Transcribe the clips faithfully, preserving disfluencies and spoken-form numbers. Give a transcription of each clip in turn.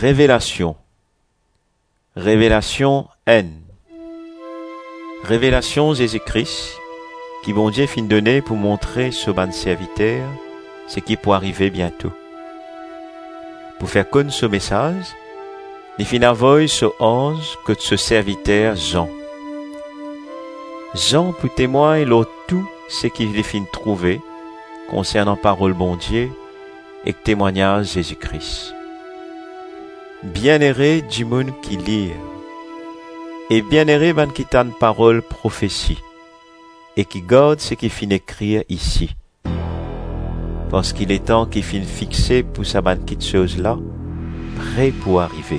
Révélation. Révélation N. Révélation Jésus-Christ, qui bon Dieu fin donner pour montrer ce ban serviteur ce qui peut arriver bientôt. Pour faire connaître ce message, il fin envoyer ce ange que ce serviteur Jean. Jean pour témoigner l'autre tout ce qu'il fin trouver concernant parole bon Dieu et témoignage Jésus-Christ. Bienheureux du monde qui lit, et bienheureux ban qui t'a une parole prophétie, et qui garde ce qui fin écrire ici. Parce qu'il est temps qu'il fin fixer pour sa ban qui chose là, prêt pour arriver.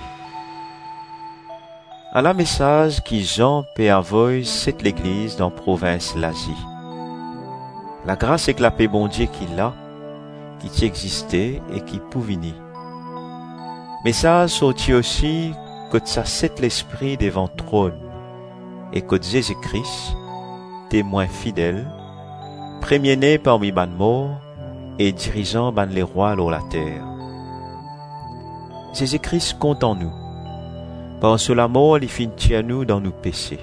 À la message qui Jean peut envoyer cette l'église dans province l'Asie. La grâce et la paix bon Dieu qui l'a, qui t'y existait et qui pouvait venir. Message sorti aussi que ça c'est l'esprit devant trône et que Jésus-Christ, témoin fidèle, premier-né parmi ban morts et dirigeant ban les rois sur la terre. Jésus-Christ compte en nous. Par cela mort, il fin tient nous dans nos péchés.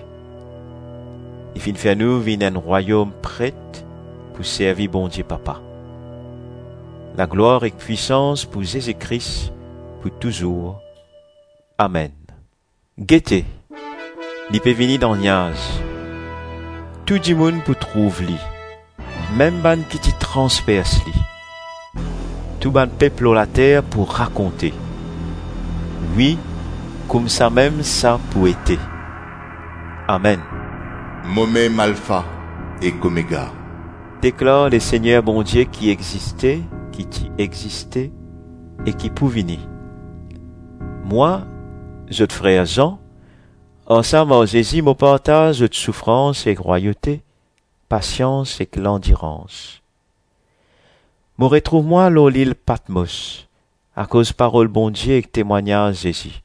Il fin faire nous vin un royaume prêt pour servir bon Dieu Papa. La gloire et puissance pour Jésus-Christ pour toujours. Amen. Guettez, il peut venir dans niage. Tout le monde peut trouver li. Même ban qui t'y transperce li. Tout ban peuple sur la terre pour raconter. Oui, comme ça même ça peut être. Amen. Moi-même alpha et oméga. Déclare le Seigneur bon Dieu qui existait, qui t'y existait et qui peut venir. Moi, je te frère Jean, ensemble avec Jésus, me partage de souffrance et royauté, patience et l'endurance. Me retrouve-moi dans l'île Patmos, à cause parole bon Dieu et témoignage Jésus.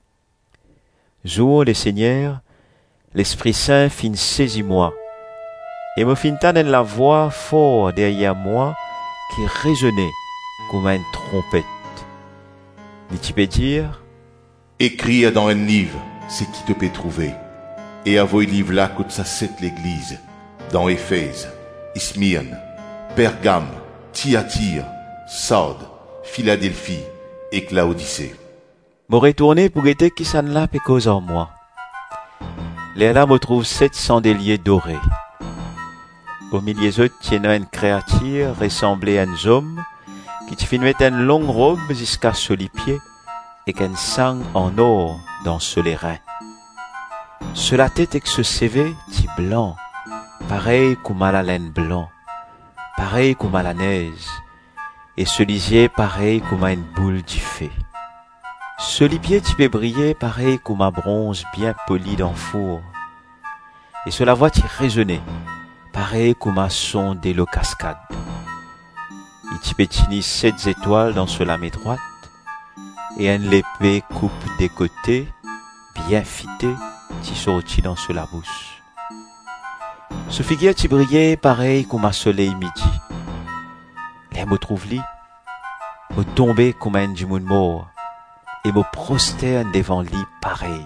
Jour le Seigneur, l'Esprit Saint fin saisit moi, et me fin tannent la voix fort derrière moi qui résonnait comme une trompette. Et tu peux dire, écrire dans un livre ce qui te peut trouver. Et avoue livre là que ça c'est l'église, dans Éphèse, Smyrne, Pergame, Thyatire, Sardes, Philadelphie et Laodicée. Me retourner pour guetter qui s'en l'a et cause en moi. Les là me trouve sept chandeliers dorés. Au milieu d'eux tiennent une créature ressemblée à un homme qui te finit une longue robe jusqu'à sous les pieds et qu'un sang en or dans sous les reins. Sur la tête et que ce C V ti blanc, pareil comme à la laine blanc, pareil comme à la neige, et ce lisier pareil comme à une boule du feu. Ce lipier tu peux briller pareil comme un bronze bien poli dans four, et sur la voix tu résonnait, pareil comme un son de l'eau cascade. Il tu peux tenir sept étoiles dans ce lame droite, et un épée coupe des côtés, bien fité, qui sortit dans ce la bouche. Ce figuier qui brillait pareil comme un soleil midi. Les mots trouve li, me tomber comme un du monde mort, et me prosterne devant lui pareil.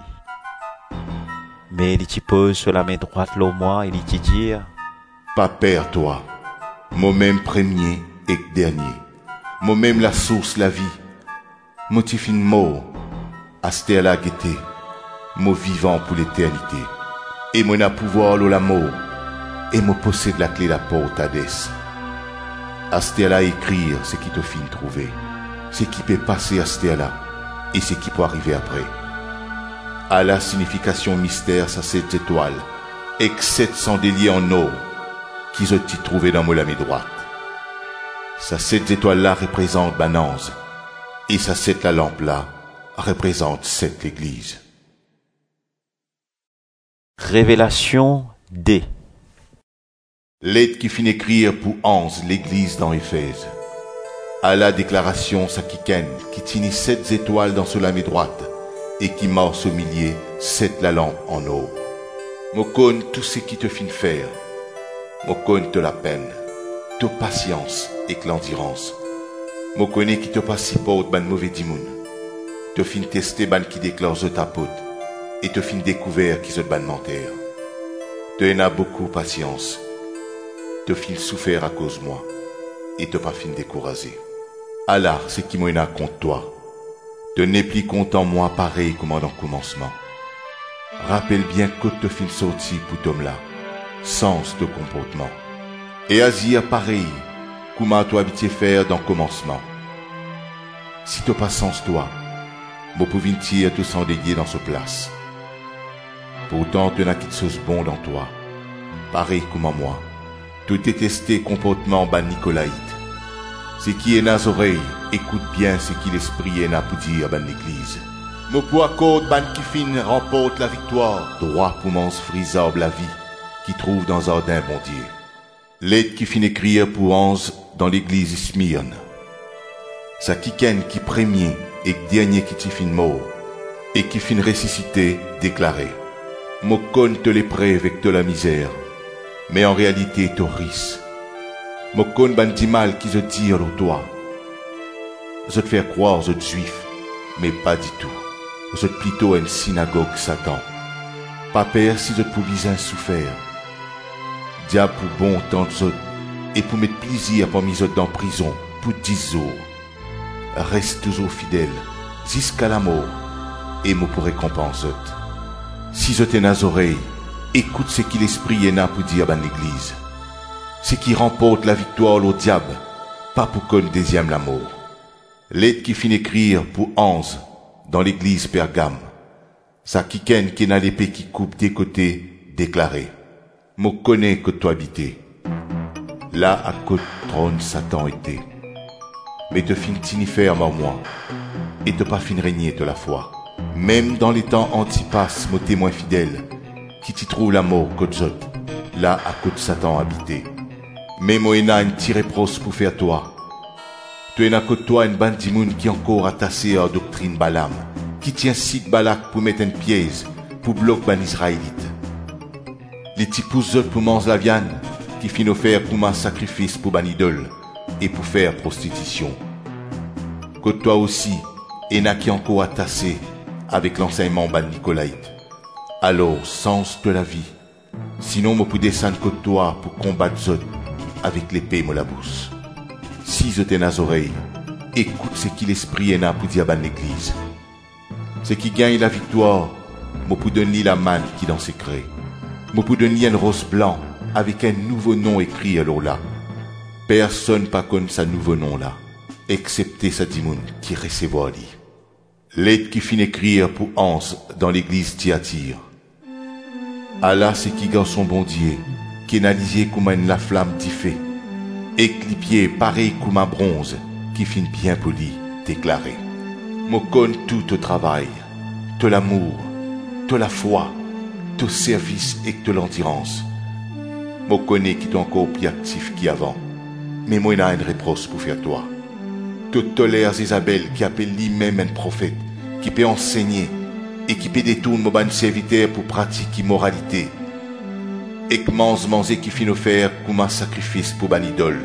Mais il t'y pose sur la main droite l'eau moi, et il t'y dit, pas père toi, moi-même premier et dernier, moi-même la source la vie. Moi ti fin mort, asté à la gaieté, moi vivant pour l'éternité. Et moi n'a pouvoir l'eau la mort, et moi possède la clé de la porte Hadès. Asté à la écrire ce qui te fin trouver, ce qui peut passer asté à la, et ce qui peut arriver après. À la signification mystère sa sept étoiles, et que sept chandeliers en or, qui ont été trouvés dans moi la main droite. Sa sept étoiles là représentent Bananze. Et sa sept la lampe là représente sept l'église. Révélation D. Lettre qui finit écrire pour onze l'église dans Éphèse. À la déclaration sa quiken qui tient sept étoiles dans ce lame droite et qui marche au milieu sept la lampe en or. Mo connais tout ce qui te fin faire. Mo connais de la peine, de patience et que l'endurance. Mo connais qui te passe si porte ban mauvais dimoun. te fin tester ban qui déclare zot apôtre, et te fin découvert qui zot ban menteur. Te en a beaucoup patience, te fin souffert à cause moi, et te pas fin découragé. Allah, c'est qui m'en a contre toi. Te n'es plus content moi pareil comme dans le commencement. Rappelle bien que te fin sorti pour t'homme là, sens de comportement. Et Asie pareil, comment toi habitué faire dans le commencement. Si te pas sens toi, moi pouvais tirer te s'endélier dans ce place. Pourtant te n'as quelque chose bon dans toi, pareil comme moi. Te détester comportement ban Nicolaïte. Ce qui est nas oreilles, écoute bien ce qui l'esprit est n'a pour dire ban l'église. Mo pour accorde ban qui fin remporte la victoire, droit pour mons frisable la vie, qui trouve dans Ardin bon Dieu. L'aide qui fin écrire pour onze dans l'église Smyrne. Sa quiken qui premier et dernier qui t'y fin mort, et qui fin ressuscité, déclaré. Mo conne te l'épreuve avec de la misère, mais en réalité t'auris. Mo conne ban di mal qui se tire au toi. Je te faire croire je juif, mais pas du tout. Je plutôt une synagogue Satan. Pas peur si je pouvais un souffert. Diable pour bon tant de et pour mettre plaisir parmi eux dans prison pour dix jours. Reste toujours fidèle jusqu'à la mort et me pour récompense. Si je t'ai nas oreilles, écoute ce qui l'esprit est n'a pour dire à l'église. Ce qui remporte la victoire au diable, pas pour qu'on deuxième la mort. L'aide qui finit écrire pour onze dans l'église Pergame. Sa quiken qui n'a l'épée qui coupe des côtés, déclaré. Me connais que toi habité. Là à côté trône Satan était. Mais te fin tinifère mort moi, et te pas fin régner de la foi. Même dans les temps Antipas, mon témoin fidèle, qui t'y trouve la mort côte zot, là à côté Satan habité. Mais Moïna une tirée pros pour faire toi. Tu es à côté toi une bande d'imoun qui encore attaché à doctrine Balaam, qui tient site Balak pour mettre une pièce, pour bloquer ban Israélite. Les petits pouces pour manger la viande, qui fin offert pour un sacrifice pour ban idole, et pour faire prostitution. Que toi aussi, et n'a qui encore attaché avec l'enseignement ban Nicolaïte. Alors, sens de la vie. Sinon, me peux descendre que toi pour combattre zot avec l'épée me la bouche. Si je t'ai nas oreilles, écoute ce qui l'esprit est n'a pour dire ban l'église. Ce qui gagne la victoire, me peut donner la manne qui dans secret. Me peut donner un rose blanc avec un nouveau nom écrit alors là. Personne pas connaît sa nouveau nom là, excepté sa dimoun qui recevoir lui. L'aide qui fin écrire pour Hans dans l'église Thyatire. Allah c'est qui garde son bon Dieu, qui analysé comme une la flamme d'y fait, éclipier pareil comme un bronze, qui fin bien poli, déclaré. Me connaît tout au travail, de l'amour, de la foi, de service et de l'endurance. Me connaît qui est encore plus actif qu'avant, mais moi n'a une réproche pour faire toi. Te tolères Isabelle qui appelle lui-même un prophète, qui peut enseigner et qui peut détourner mon bon serviteur pour pratiquer immoralité. Et que mange manger qui finit faire comme un sacrifice pour ban idole.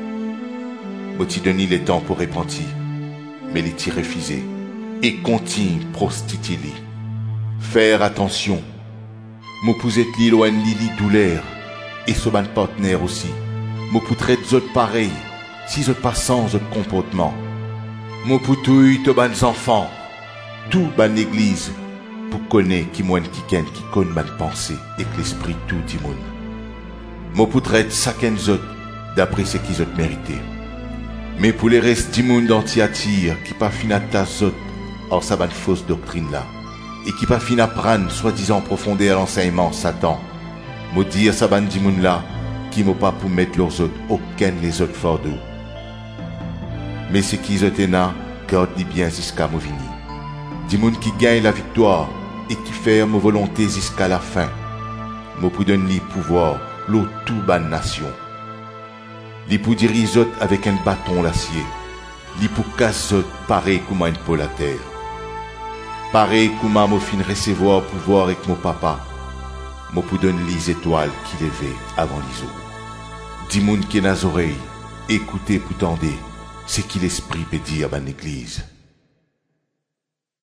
Moi t'y donne les temps pour repentir, mais les t'y refusé et continue prostituer. Faire attention. Moi pour être l'île ou un lili douleur et ce ban partenaire aussi. Moi pour traiter d'autres pareil, si je pas sans autre comportement. Moi pour tout te ban enfants, tout ban l'église, pour connaître qui moine qui ken qui connaît ban pensée et que l'esprit tout dit moun. Moi pour traiter chacun zot d'après ce qu'ils ont mérité. Mais pour les restes du monde dans Thyatire qui pas fin à ta zot, or ça ban fausse doctrine là, et qui pas fin à prendre soi-disant profondeur l'enseignement Satan, me dire ça ban du monde là, qui m'ont pas pour mettre leurs autres aucun les autres fort d'eux. Mais ce qu'ils ont été là, garde-les bien jusqu'à Movini. Du monde qui gagne la victoire et qui fait ma volonté jusqu'à la fin. Moi pour donner pouvoir, l'eau tout ban nation. Li pour diriger autres avec un bâton l'acier. Li pour casser autres pareil comme une pole à terre. Pareil comme moi fin recevoir pouvoir avec mon papa. Moi pour donner les étoiles qui levaient avant les eaux. Du monde qui est nas oreilles, écoutez pour tendre, c'est qui l'esprit peut dire à l'église.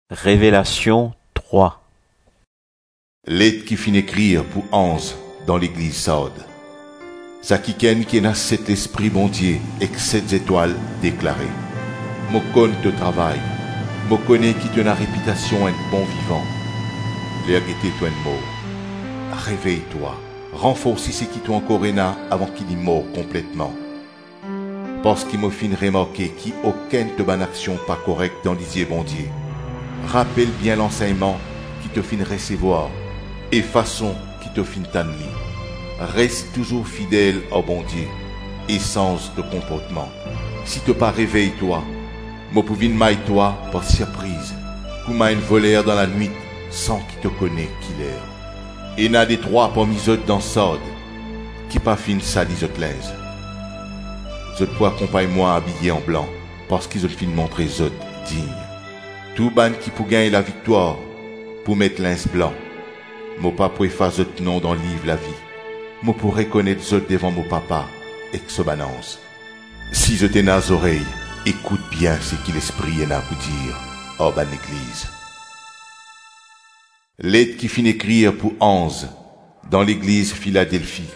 Révélation trois. Lettre qui finit écrire pour onze dans l'église Sardes. Ça qui ken qui n'a cet esprit bon Dieu et sept étoiles déclarées. Mo connais te travail. Mo connais qui te na réputation un bon vivant. L'air guetté toi un mort. Réveille-toi. Renforce ce qui toi encore là avant qu'il y mort complètement. Parce qu'il m'a fin remarquer qui aucune de bonne action pas correcte dans l'isier bon Dieu. Rappelle bien l'enseignement qui te fin recevoir et façon qui te fin t'ennuyer. Reste toujours fidèle au bon Dieu, essence de comportement. Si te pas réveille-toi, mo pouvine maille toi par surprise, comme un voleur dans la nuit sans qui te connaît qui l'air. Et n'a des trois parmi eux dans Sardes, qui pas fin sali eux l'aise. Je peux accompagner-moi habillé en blanc, parce qu'ils ont fin montrer eux dignes. Tout ban qui pour gagner la victoire, pour mettre l'ince blanc. Mo pas pour effacer eux nom dans le livre la vie. Mo pour reconnaître eux devant mon papa, et que ce balance. Si je t'ai nas oreilles, écoute bien ce qu'il l'esprit est là pour dire, oh ban église. Lettre qui finit écrire pour onze, dans l'église Philadelphie.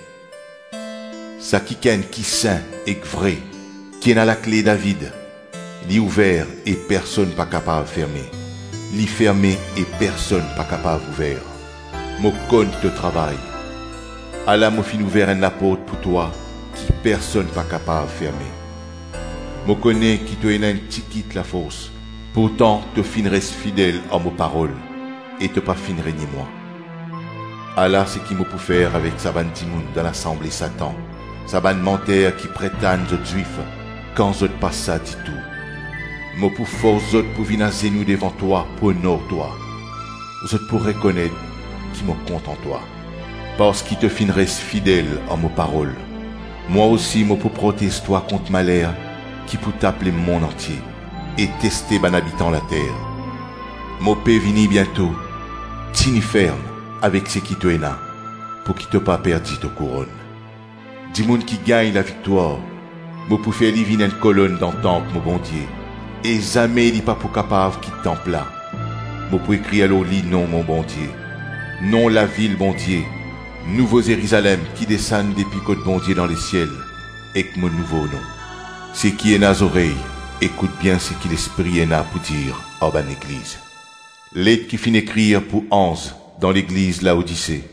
Ça qui ken qui saint et vrai, qui a la clé David, li ouvert et personne pas capable de fermer, li fermé et personne pas capable d'ouvrir. Mo compte de travail. Allah m'a fin ouvert un apôtre pour toi, qui personne pas capable de fermer. Mo connais qui te en un petit quitte la force, pourtant te fin reste fidèle à mes paroles, et te pas fin régner moi. Allah c'est qui m'a pour faire avec sa bande timoun dans l'assemblée Satan, sa bande menteur qui prétendent aux juifs, quand je passe ça dit tout. Mo pour force autres pour venir à nous devant toi, pour honor toi. Je pour reconnaître qui me compte en toi. Parce qu'il te fin reste fidèle à mes paroles. Moi aussi, mo pour protéger toi contre malheur, qui peut t'appeler le monde entier, et tester ban habitant la terre. Mo paix vini bientôt, tini ferme, avec ce qui te est là, pour qu'il te pas perdu ta couronne. Dis moun qui gagne la victoire, mo pour faire liviner une colonne dans le temple, mon bon Dieu, et jamais il pas pour capable quitter le temple là. Mo pour écrire à l'oli non, mon bon Dieu, non la ville, bon Dieu, nouveau Jérusalem qui descend des picots de bon Dieu dans les ciels, et que mon nouveau nom. Ce qui est dans les oreilles, écoute bien ce que l'esprit est là pour dire, en ban église. Lettre qui finit écrire pour onze, dans l'église Laodicée.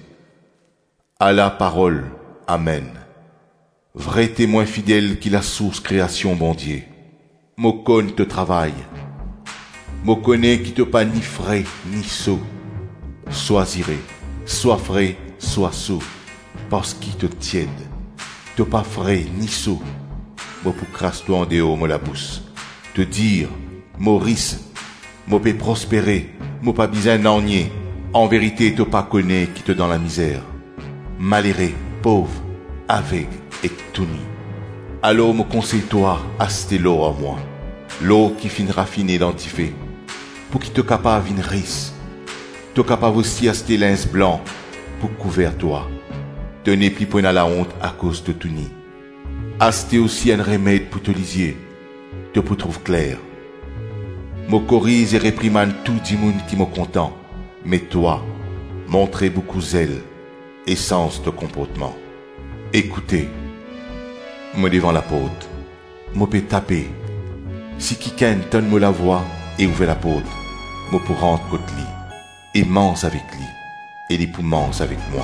À la parole, Amen. Vrai témoin fidèle qui la source création, bon Dieu. Mo connais te travail. Mo connais qui te pas ni frais, ni sot. Sois iré, sois frais, sois sot. Parce qu'il te tiède. Te pas frais, ni sot. Mo pour crasse toi en dehors, mo la bousse. Te dire, Maurice, mo peut prospérer, mo pas besoin d'ennier. En vérité, te pas connais qui te dans la misère. Malheureux, pauvre, aveugle et tout nu. Alors me conseille-toi, acheter l'eau à moi. L'eau qui finira finée dentifée. Pour qu'il te capable une ris. Te capable aussi acheter linge blanc pour couvrir toi. Te n'es plus point à la honte à cause de tout ni. Acheter aussi un remède pour te lisier. Te pour trouver clair. Me corrige et réprimande tout du monde qui me content. Mais toi, montrez beaucoup zèle et sens de comportement. Écoutez, me devant la porte, me peut taper. Si quelqu'un donne-moi la voix et ouvre la porte, me pour rentrer côté lui, et mange avec lui, et les pour mange avec moi.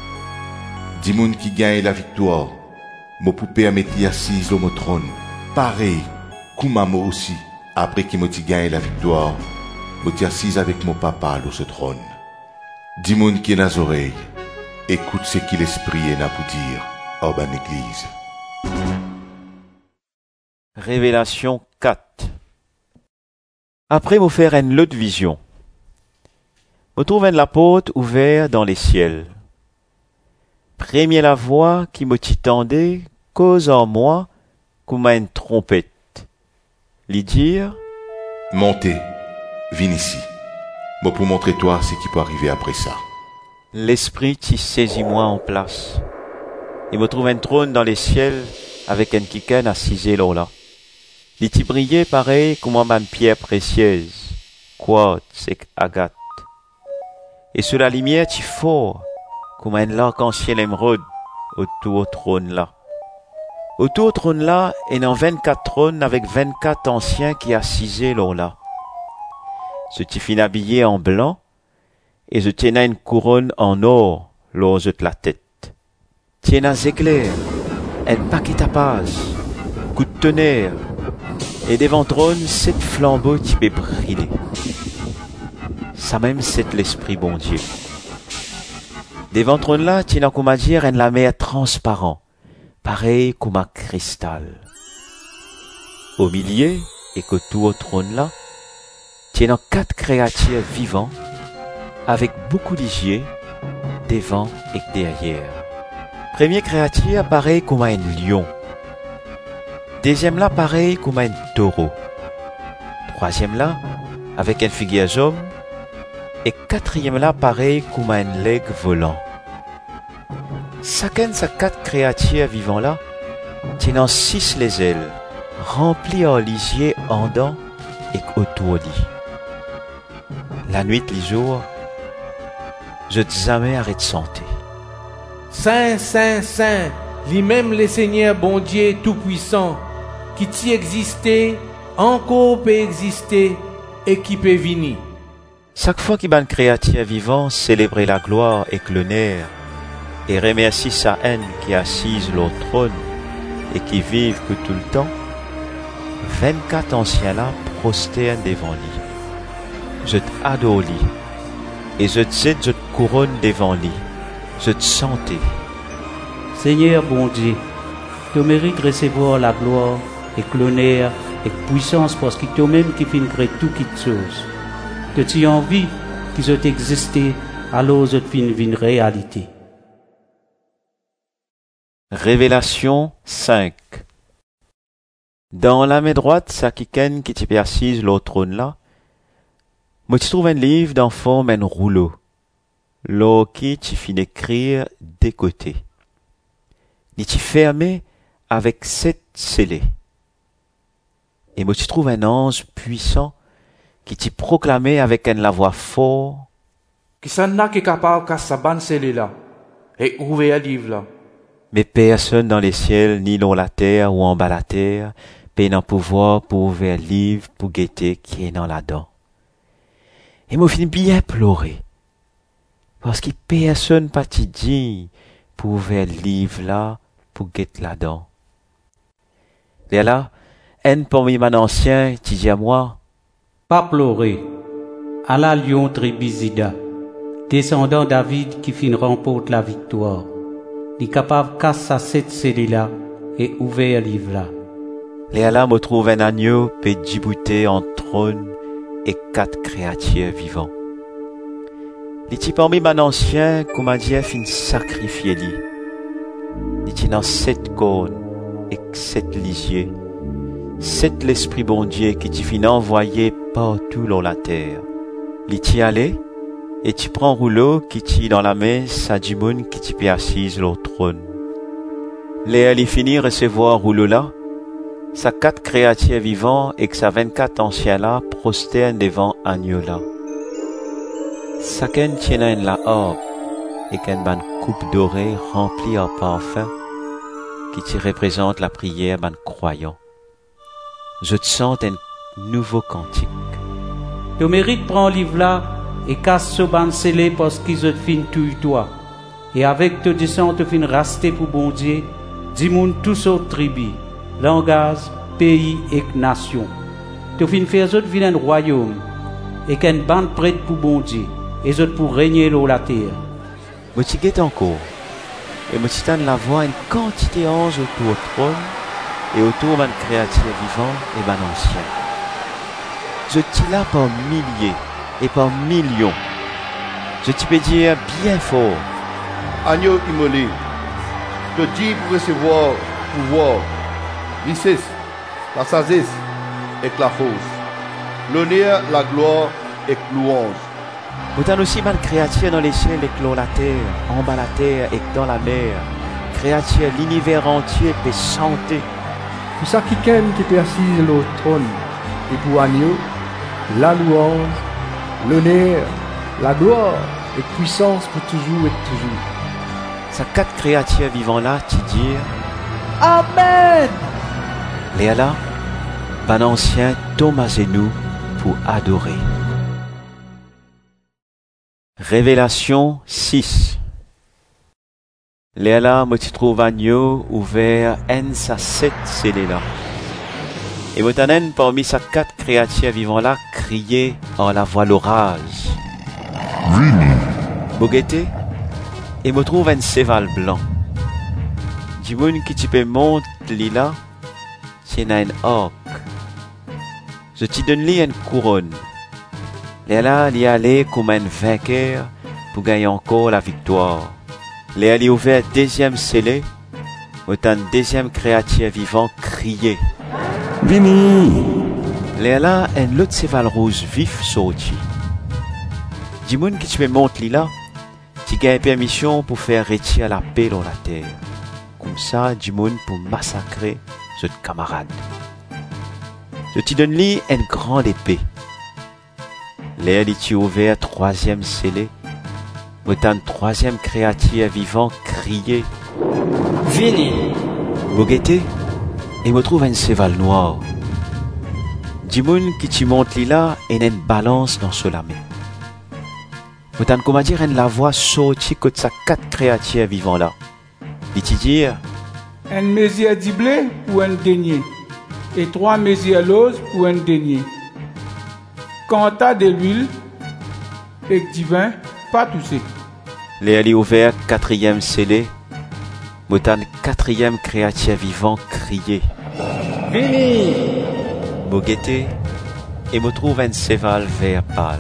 Dis moun qui gagne la victoire, me pour permettre d'y assise au mon trône, pareil, comme à moi aussi, après qu'il me dit gagne la victoire, me t'y assise avec mon papa sur ce trône. Dis moun qui est dans les oreilles, écoute ce que l'esprit est là pour dire, oh ban église. Révélation quatre. Après me faire une autre vision, me trouve la porte ouverte dans les ciels. Premier la voix qui me titendait cause en moi comme une trompette. Lui dire, montez, viens ici. Moi pour montrer toi ce qui peut arriver après ça. L'esprit t'y saisit moi en place. Il me trouve un trône dans les ciels avec un quiken assisé là. Il t'y brillait pareil comme une pierre précieuse, quartz et agate. Et sur la lumière, tu fort, comme un arc-en-ciel émeraude, autour au trône là. Autour au trône là, il y a vingt-quatre trônes avec vingt-quatre anciens qui assisaient là là. Ce tu fin habillé en blanc, et je tiens une couronne en or, là de la tête. Tiens un éclair, un paquet à page, coup de tonnerre, et devant trône, sept flambeaux qui peut briller. Ça même, c'est l'esprit bon Dieu. Devant trône là, tiens comme à dire, un la mer transparent, pareil comme un cristal. Au milieu, et que tout au trône là, tiens quatre créatures vivantes, avec beaucoup d'yeux, devant et derrière. Premier créature pareil comme un lion. Deuxième là pareil comme un taureau. Troisième là, avec un figure d'homme. Et quatrième là pareil comme un leg volant. Chacun de ces quatre créatures vivantes là, tenant six les ailes, remplies en lisier en dents et autour lit. La nuit, les jours, je ne jamais arrête de chanter. Saint, Saint, Saint, lui-même le Seigneur bon Dieu tout-puissant, qui t'y existait, encore peut exister et qui peut venir. Chaque fois qu'il y a une créature vivante célébrer la gloire et l'honneur et remercier sa haine qui est assise au trône et qui vive que tout le temps, vingt-quatre anciens là prosternent devant lui. Je t'adore lui et je te sais je te couronne devant lui. Je te sentais. Seigneur bon Dieu, tu mérites de recevoir la gloire et l'honneur et la puissance parce que toi-même qui fin créer tout qui chose. Que tu as envie qu'ils ont existé, alors je fin une réalité. Révélation cinq. Dans la main droite, ça qui ken qui t'y persise l'autre trône là, moi tu trouves un livre d'en forme un rouleau. L'eau qui t'y fin écrire des côtés. Il t'y fermé avec sept scellés. Et moi tu trouves un ange puissant qui t'y proclamait avec une la voix forte. Qui s'en a qui est capable de s'aban là et ouvrir le livre là. Mais personne dans les ciels, ni dans la terre ou en bas la terre, peut n'en pouvoir pour ouvrir le livre pour guetter qui est dans la dent. Et moi finis bien pleurer. Parce que personne pas t'y dit pour ouvrir le livre là pour guetter la dent. Et là, un parmi mes anciens qui dit à moi, pas pleurer, à la lion tribizida, descendant David qui fin remporte la victoire. Il est capable de casser cette série-là et ouvrir le livre là. Et là, me trouve un agneau peut djibouter en trône et quatre créatures vivantes. Les types parmi mes anciens, comme a dit, fin sacrifier lui. Il tient sept cornes et sept lisiers. Sept l'esprit bon Dieu qui t'y fin envoyé partout dans la terre. Il t'y allait et tu prends rouleau qui t'y dans la main, ça du monde qui t'y peut assise au trône. Léa il finit recevoir rouleau là, sa quatre créatures vivantes et que sa vingt-quatre anciens là prosternent devant agneau là. Chacun tient une la harpe et qu'une bonne coupe dorée remplie en parfum qui t'y représente la prière d'un croyant. Je te sens un nouveau cantique. Tu mérites prendre le livre là et casse ce ban scellé parce qu'ils ont fin tout toi. Et avec te descente, tu fin raster pour bon Dieu, dis moun tous autres tribus, langage, pays et nation. Tu fin faire autres vilain royaume et qu'un bande prête pour bon Dieu et autres pour régner dans la terre. Moi tu guettes encore et moi tu t'en la voix une quantité d'anges autour du trône et autour d'un créature vivant et d'un ancien. Je t'y là par milliers et par millions. Je t'y peux dire bien fort. Agneau immolé, je te dis pour recevoir pouvoir, richesse, la sagesse et la force, l'honneur, la gloire et louange. Autant aussi mal créature dans les ciels et dans la terre, en bas la terre et dans la mer. Créature l'univers entier peut chanter. Pour ça qui ken qui peut assise le trône et pour agneau, la louange l'honneur, la gloire et puissance pour toujours et toujours. Sa quatre créatures vivant là, tu dire, Amen. Léa là, ban ancien Thomas et nous pour adorer. Révélation six. Léa là, moi tu trouves agneau ouvert en sa sept scellés là. Et Motanen, parmi sa quatre créatures vivant là, criait en la voix l'orage. Vini. Bogueté, et me trouve un séval blanc. Dimoun qui tu peux monte lila, c'est un orc. Je t'y donne li une couronne. Léa l'y allait comme un vainqueur pour gagner encore la victoire. Léa l'y ouvert deuxième scellé, autant deuxième créature vivant criait. Vini. Léa là, un autre séval rouge vif sorti. Dimoun qui tu peux monte lila, tu gagnes permission pour faire retirer la paix dans la terre. Comme ça, Dimoun pour massacrer ce camarade. Je t'y donne lui une grande épée. L'air est ouvert troisième scellé. Autant troisième créature vivant crier. Vini. Bogueté, et me trouve un séval noir. Dimoun qui t'y monte là et une balance dans ce lamé. Autant comment dire une la voix sortie que de sa quatre créatures vivant là. Il t'y dire. Un mesure du blé pour un denier et trois mesures l'ose pour un denier. Quand t'as de l'huile et du vin, pas touché. L'air est ouvert quatrième scellé. Autant quatrième créature vivant crier. Vini. Bogueté, et me trouve un séval vert pâle.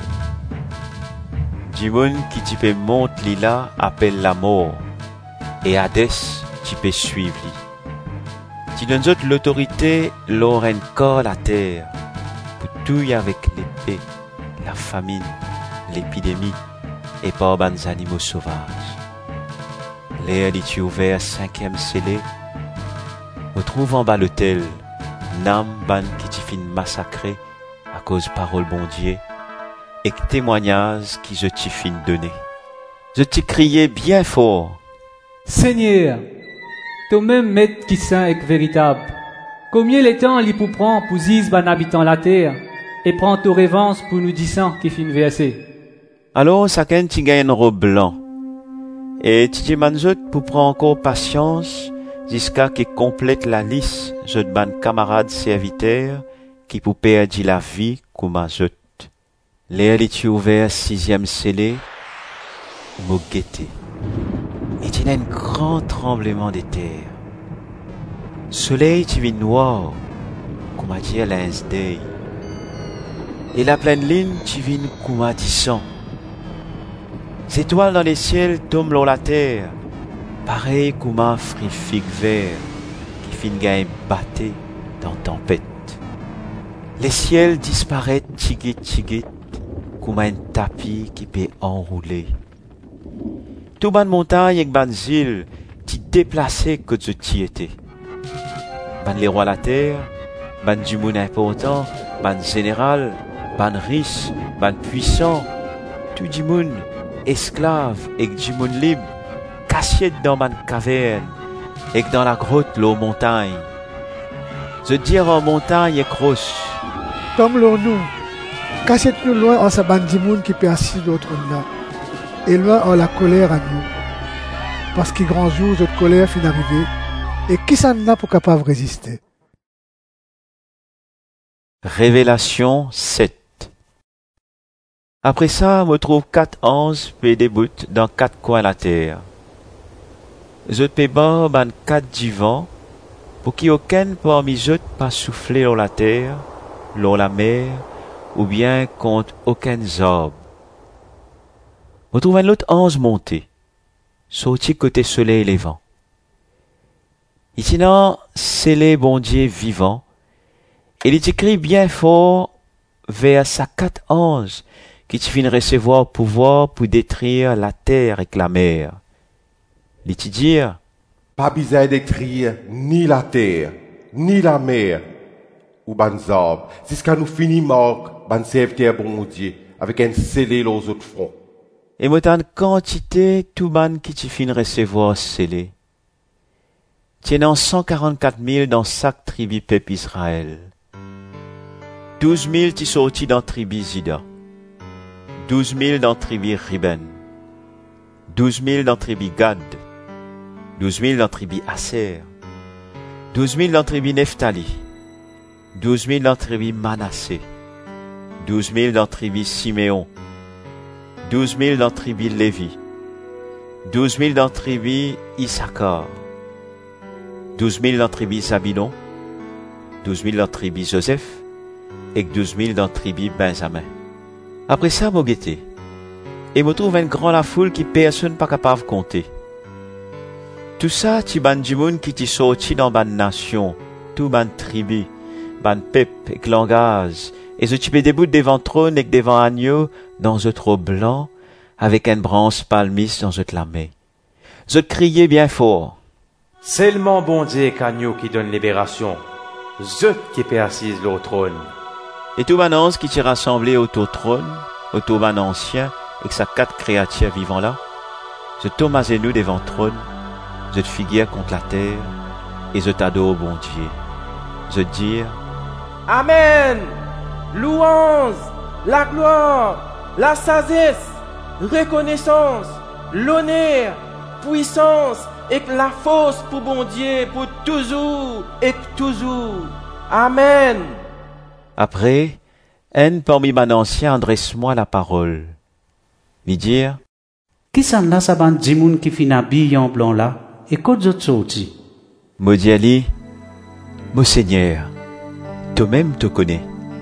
Dimoun qui tu peux monte lila appelle la mort, et Hadès tu peux suivre li. Tu donnes autres l'autorité lors un corps la terre, pour tout y avec l'épée, la famine, l'épidémie, et par ban animaux sauvages. L'air est ouvert cinquième scellé, me trouve en bas l'autel, nam ban qui tu fin massacré à cause parole bon Dieu, et que témoignage qui je t'y fin donner. Je t'y criais bien fort. Seigneur, toi-même maître qui saint et véritable, combien les temps l'y pour prendre pour zis ban habitant la terre, et prend ton révence pour nous disant qui fin verser. Alors, chacun t'y gagne un robe blanc, et tu dis manzot pour prendre encore patience, jusqu'à qu'il complète la liste, je de ban camarade serviteur, qui pour perdre la vie, comme un jeu. L'air est ouvert sixième scellé, mot guetté. Et il y a un grand tremblement de terre. Soleil tu vis noir, comme a dit Lens Day. Et la pleine ligne tu vis comme a dit sang. Les étoiles dans les ciels tombent dans la terre, pareil comme un fruit figue vert qui finit gagne batté dans tempête. Les ciels disparaissent tigit tigit comme un tapis qui peut enrouler. Tout ban montagne et ban île, t'y déplacé que tu t'y étais. Ban les rois la terre, ban du monde important, ban général, ban riche, ban puissant, tout du monde, esclave et du monde libre, caché dans ban caverne, et dans la grotte l'eau montagne. Je dire en montagne et croche. Comme nous, cachez-nous loin en sa bande monde qui peut assis l'autre là, et loin en la colère à nous. Parce que grand jour, notre colère finit d'arriver, et qui s'en a pour capable de résister? Révélation sept. Après ça, me trouve quatre anges et des bouts dans quatre coins de la terre. Je peux ban ban quatre du vent, pour qu'aucun parmi eux pas souffler dans la terre, dans la mer, ou bien contre aucun arbre. On trouve un autre ange monté, sorti côté soleil levant. Itinant, c'est les bon Dieu vivant, et il écrit bien fort vers sa quatre anges qui te fin recevoir pouvoir pour détruire la terre et la mer. Il te dire, pas besoin d'écrire ni la terre, ni la mer, ou ban arbres, jusqu'à nous finir mort, ban serviteur bon Dieu, avec un scellé aux autres fronts. Et motan quantité tout ban qui t'y fin recevoir scellé. Tienant cent quarante-quatre mille dans chaque tribu peuple Israël. Douze mille t'y sortis dans tribu Zida. Douze mille dans tribu Riben. Douze mille dans tribu Gad. Douze mille dans tribu Aser. Douze mille dans tribu Nephtali. Douze mille dans tribu Manassé. Douze mille dans tribu Siméon. Douze mille dans tribu Lévi. Douze mille dans tribu Issachar. Douze mille dans tribu Zabulon. Douze mille dans tribu Joseph. Et douze mille dans tribu Benjamin. Après ça, moi guetté. Et me trouve une grande foule qui personne pas capable de compter. Tout ça, ti ban du monde qui t'y sorti dans ban nation, tout ban tribu, ban peuple et langage, et ce type debout devant trône et devant agneau, dans un trop blanc, avec une branche palmiste dans un la main. Je criais bien fort. Seulement bon Dieu qu'agneau qui donne libération, je qui peut assise au trône. Et tout ban ange qui t'y rassemblé autour trône, autour ban ancien, et que sa quatre créatures vivant là, je tombe à genoux devant trône, je te figure contre la terre, et je t'adore, bon Dieu. Je dis, Amen. Louange, la gloire, la sagesse, reconnaissance, l'honneur, puissance et la force pour bon Dieu, pour toujours et toujours. Amen. Après, un parmi mes anciens adresse-moi la parole. Mi dire, qui s'en a sa bande de monde qui fin habillé en blanc là, et qu'autres autres sortis? Me dit Ali, mon Seigneur, toi-même te connais.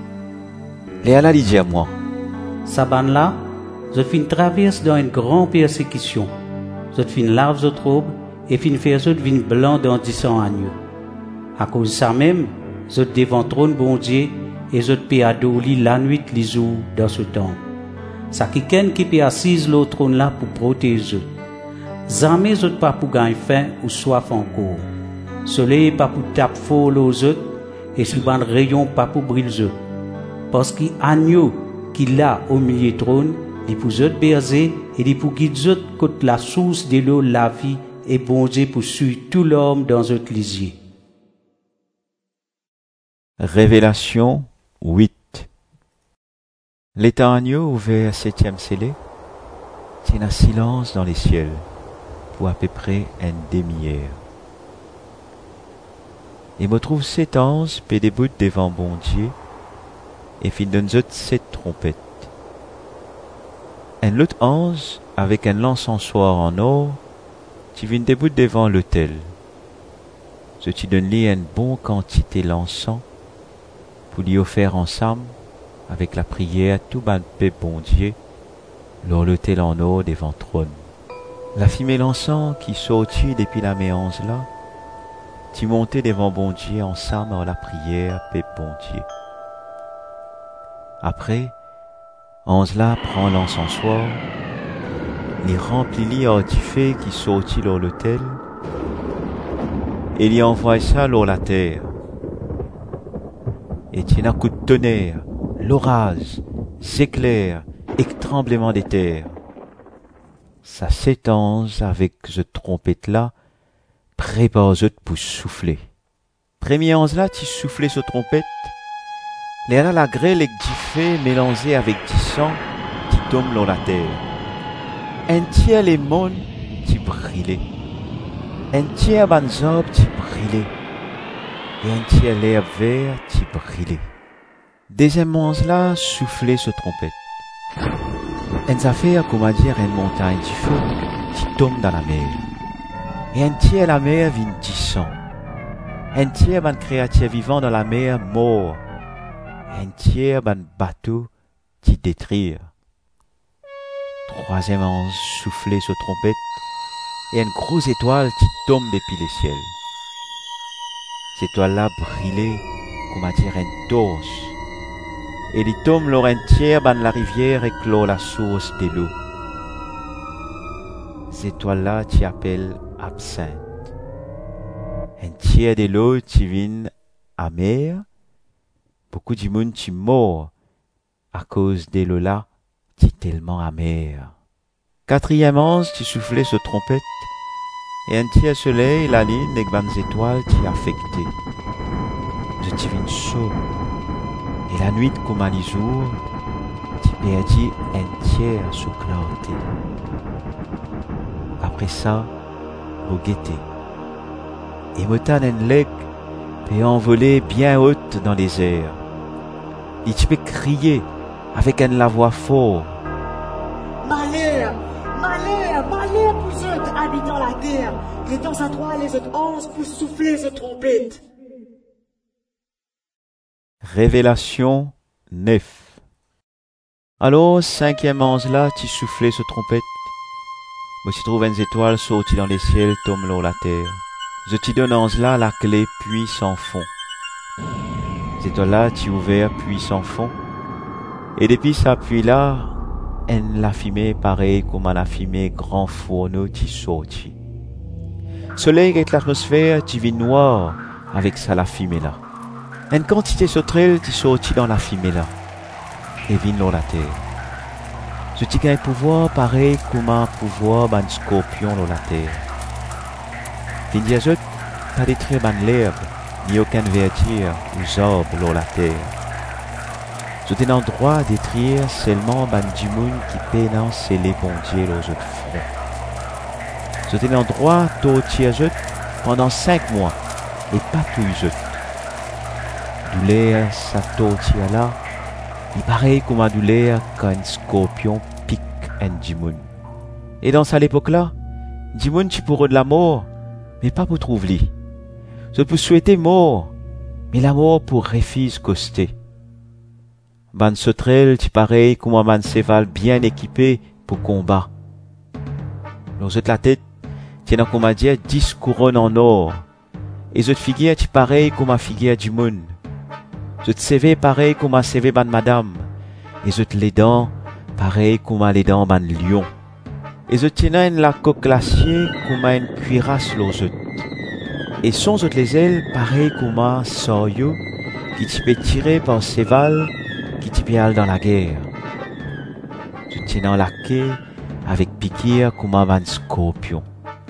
Léala dit à moi, sa bande là, je fin traverse dans une grande persécution. Je fin lave je trouble, et fin faire je vin blanc dans dix cents agneaux. À cause de ça même, je devant trône bon Dieu, et je peux adorer la nuit les jours dans ce temple. Ça quelqu'un qui peut assise le trône là pour protéger. Jamais je pas pour gagner faim ou soif encore. Soleil pas pour taper fort aux autres, et sous ban rayon pas pour briller. Parce qu'il agneau qui là au milieu trône, il pour eux berger et il pour guider eux côté la source de l'eau la vie et bon Dieu pour suivre tout l'homme dans eux lisier. Révélation huit. L'état agneau ouvert à septième scellé tient un silence dans les ciels pour à peu près une demi-heure. Et me trouve sept anges pe debout devant bon Dieu et fin donne sept trompettes. Un autre ange avec un l'encensoir en or qui vient debout devant l'autel. Ce qui donne lui une bonne quantité l'encens pour lui offrir ensemble avec la prière tout ban paix bon Dieu lors l'autel en or devant trône. La fumée l'encens qui sortit depuis la méance là, qui montait devant bon Dieu ensemble en la prière paix bon Dieu. Après, ange là prend l'encensoir, il remplit l'y artifé qui sortit lors l'autel, et il envoie ça lors la terre. Et tient un coup de tonnerre, l'orage, s'éclaire et tremblement des terres. Ça s'étange avec ce trompette là, prépare eux pour souffler. Premier ange là, tu soufflais ce trompette, les là la grêle et fait mélangé avec du sang qui tombe dans la terre. Un tiers les mondes qui brillait, un tiers banzab qui brillait, et un tiers l'herbe vert qui brillait. Deuxième ange là soufflait ce trompette. Une affaire, comment dire, une montagne de feu qui tombe dans la mer. Et un tiers la mer vient du sang. Un tiers ban créature vivant dans la mer mort. Et un tiers ban bateau qui détruire. Troisième ange soufflait ce trompette et une grosse étoile qui tombe depuis les ciels. Cette étoile-là brillait, comment dire, une torche. Et il tombe lors un tiers ban la rivière et clôt la source de l'eau. Cette étoile-là tu appelles absinthe. Un tiers de l'eau qui vient amère. Beaucoup de monde qui mort à cause de l'eau là t'es tellement amer. Quatrième ange, tu soufflais ce trompette, et un tiers soleil, la lune, et bonnes étoiles, t'y affecté. Je t'y vine chaud, et la nuit, comme à jour, t'y perdis un tiers sous clarté. Après ça, au guetté. Et motan en leg, peut envoler bien haute dans les airs. Et tu peux crier avec un la voix fort. Malheur, malheur, malheur pour ceux habitant la terre. Les temps à toi, les autres anges pour souffler ce trompette. Révélation neuf. Alors, cinquième ange là, tu soufflais ce trompette. Moi, tu trouves une étoile sortie dans les ciels, tombe l'eau la terre. Je t'y donne ange là la clé, puis sans fond. Cette étoile là, tu ouvert, puis sans fond. Et depuis ça, puis là, en la fumée, pareil comme en la fumée, grand fourneau, tu sorti. Soleil avec l'atmosphère, tu vis noir, avec ça la fumée là. Une quantité sauterelle, tu sorti dans la fumée là. Et vine l'eau la terre. Je t'y gagne pouvoir, pareil comme un pouvoir, ban scorpion l'eau la terre. Vin diazot, pas détruire ban l'herbe, ni aucun verdure, ou arbres l'eau la terre. Je t'ai en droit à détruire seulement ban du monde qui pénance et les bons dieux aux autres fronts. Je t'ai en droit tortir je pendant cinq mois, et pas tout je. Douleur, sa tortire là, il pareil comme un douleur quand un scorpion pique un dimoun. Et dans cette époque-là, dimoun tu pourras de la mort, mais pas pour trouver. Je peux souhaiter mort, mais la mort pour refuse coster. Ban sauterelle, tu pareil comme un ban séval bien équipé pour combat. Dans la tête, tu as comme à dire dix couronnes en or. Et cette figure, tu pareil comme un figure du monde. Je te sais pareil comme un C V ban madame. Et je te les dents pareil comme un les dents ban lion. Et je tiens une la coque glacier comme une cuirasse l'ozot. Et sont je les ailes pareil comme un soyo qui t'y peut tirer par séval qui t'y peut aller dans la guerre. Je tiens la quai avec piquire comme un ban scorpion.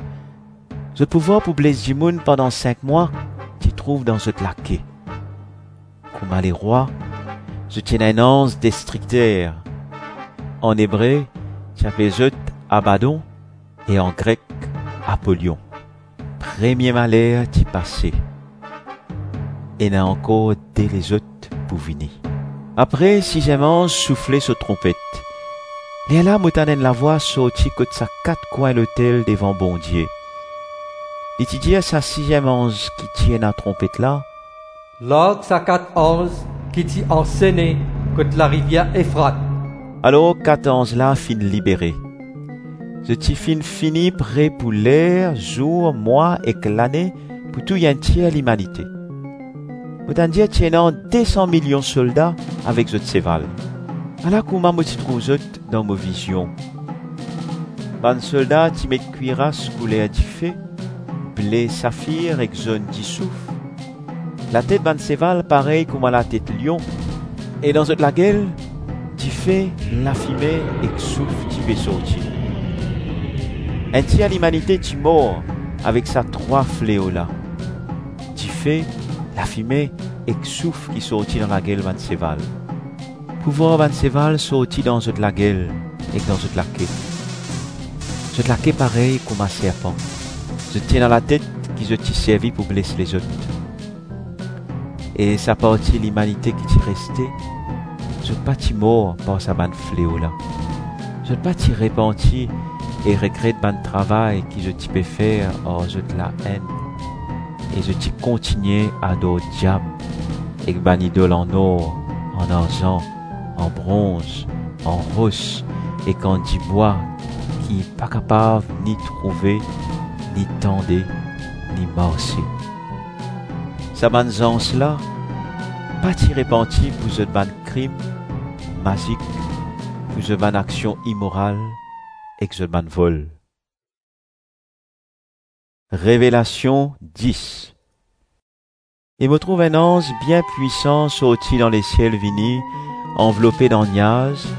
Je pouvoir pour blesser du monde pendant cinq mois, tu trouves dans ce laquais. Comme les rois, je tiens un ange destructeur. En hébreu, tu appelles Zot Abaddon et en grec Apollyon. Premier malheur t'y passé. Et n'a encore des les autres pour venir. Après, sixième ange soufflait sa trompette. Et là, moutanen la voix sortit que de sa quatre coins l'hôtel devant bon Dieu. Et tu dis à sa sixième ange qui tient la trompette là, Lors sa quatre anges qui t'y enseignent que la rivière Euphrate. Alors quatre anges là fin libérés. Je t'y fin fini prêt pour l'air, jour, mois et que l'année pour tout y entier l'humanité. Autant dire tiennant deux cents millions de soldats avec ce séval. Alors comment me t'y trouve dans mes visions? Ban soldat t'y met cuirasse couleur du feu, blé saphir et zone du souffle. La tête ban séval pareil comme à la tête lion. Et dans la gueule, tu fais la fumée et souffle tu peux sortir. Un tiers l'humanité tu mort avec sa trois fléaux là. Tu fais la fumée et souffle qui sortit dans la gueule ban séval. Pouvoir ban séval sortit dans la gueule et dans la queue. Je la queue pareil comme un serpent. Je tiens dans la tête qui je t'y servi pour blesser les autres. Et sa partie l'humanité qui t'y restait, je pas t'y mort par sa ban fléau là. Je pas t'y repenti et regrette ban travail qui je t'y peux faire hors je de la haine. Et je t'y continuer à d'autres diables, et ban idole en or, en argent, en bronze, en rose, et qu'en dit bois, qui n'est pas capable ni trouver, ni tendre, ni marcher. Sa banzance là, pas t'y repenti pour ce ban crime, magique, pour ce ban action immorale, et que ce ban vol. Révélation dix. Et me trouve un ange bien puissant sorti dans les ciels vinis, enveloppé dans nuages,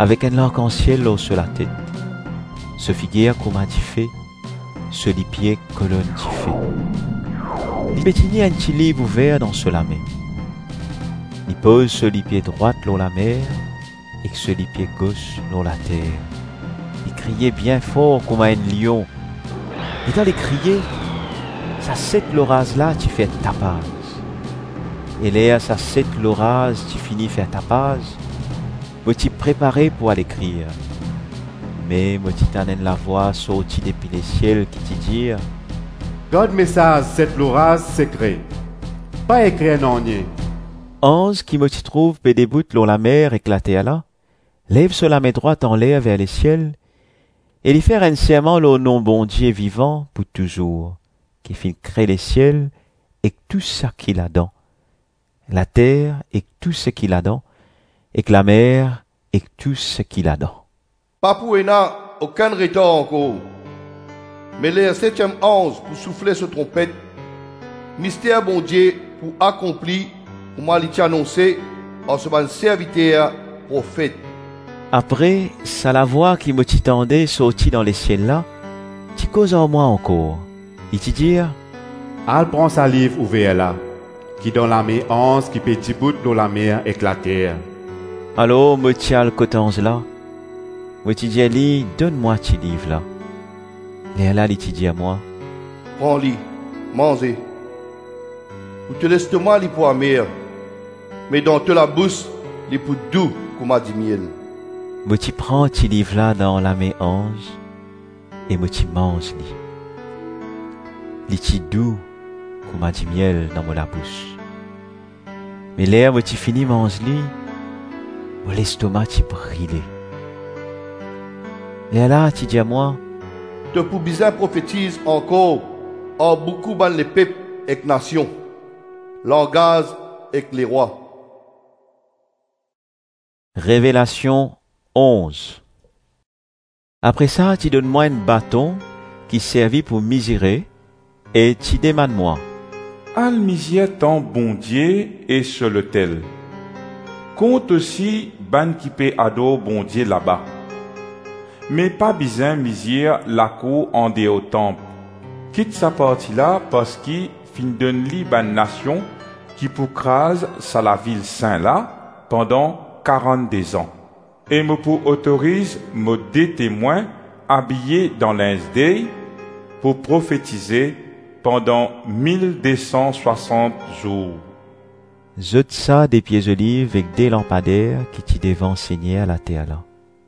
avec un arc-en-ciel sur la tête. Ce figure comme a dit fait, ce lit pied colonne dit fait. Il bétini un petit livre ouvert dans ce la main. Il pose ce lit pied droite dans la mer et ce lit pied gauche dans la terre. Il criait bien fort comme un lion. Et dans les crier, ça cette l'orage là tu fais tapage. Et là, ça cette l'orage tu finis faire tapage. Moi t'y préparé pour aller crier. Mais moi t'y t'amène la voix sortie depuis les ciels qui t'y dit God message cette l'orage secret. Pas écrit non nier. Ange qui me t'y trouve pe des bouts dans la mer éclatée à là, lève sur la main droite en l'air vers les ciels, et lui faire un serment au nom bon Dieu vivant pour toujours, qui fit créer les ciels et tout ce qu'il a dedans, la terre et tout ce qu'il a dedans, et que la mer et tout ce qu'il a dedans. Pas pour Ena, aucun retard encore. Mais le septième ange pour souffler ce trompette, mystère bon Dieu pour accomplir, pour moi l'y annoncer en ce bon serviteur prophète. Après, ça la voix qui me titendait sortit dans les ciels là, t'y cause en moi encore. Il t'y dit, Al prend sa livre ouvert là, qui dans la main onze qui petit bout dans la mer éclater. Alors, me tiens le cotange là. Me t'y dit, li, donne-moi ce livre là. Et là, il t'y dit à moi, prends-li, mangez. Ou te laisse moi li pour amer, mais dans te la bouche, li pour doux comme a dit miel. Me t'y prends ce livre là dans la main ange, et me t'y mange li. Li t'y doux comme a dit miel dans mon la bouche. Mais l'air me t'y fini mange li, mon l'estomac t'y brûlé. Et là, t'y dis à moi, te pour bizarre prophétise encore, en beaucoup ban les peuples et nations, langage et les rois. Révélation onze. Après ça, tu donnes-moi un bâton qui servit pour misérer et tu demandes-moi. Al misère ton bon Dieu et sur l'autel. Compte aussi ban qui peut adore bon Dieu là-bas. Mais pas besoin misère la cour en dehors temple. Quitte sa partie là parce qu'il fin donne li ban nation qui pour crase sa la ville saint là pendant quarante-deux ans. Et me pour autorise me des témoins habillés dans l'insdei pour prophétiser pendant mille deux cent soixante jours. Zot ça des pieds olives avec des lampadaires qui t'y devant saigner à la terre là.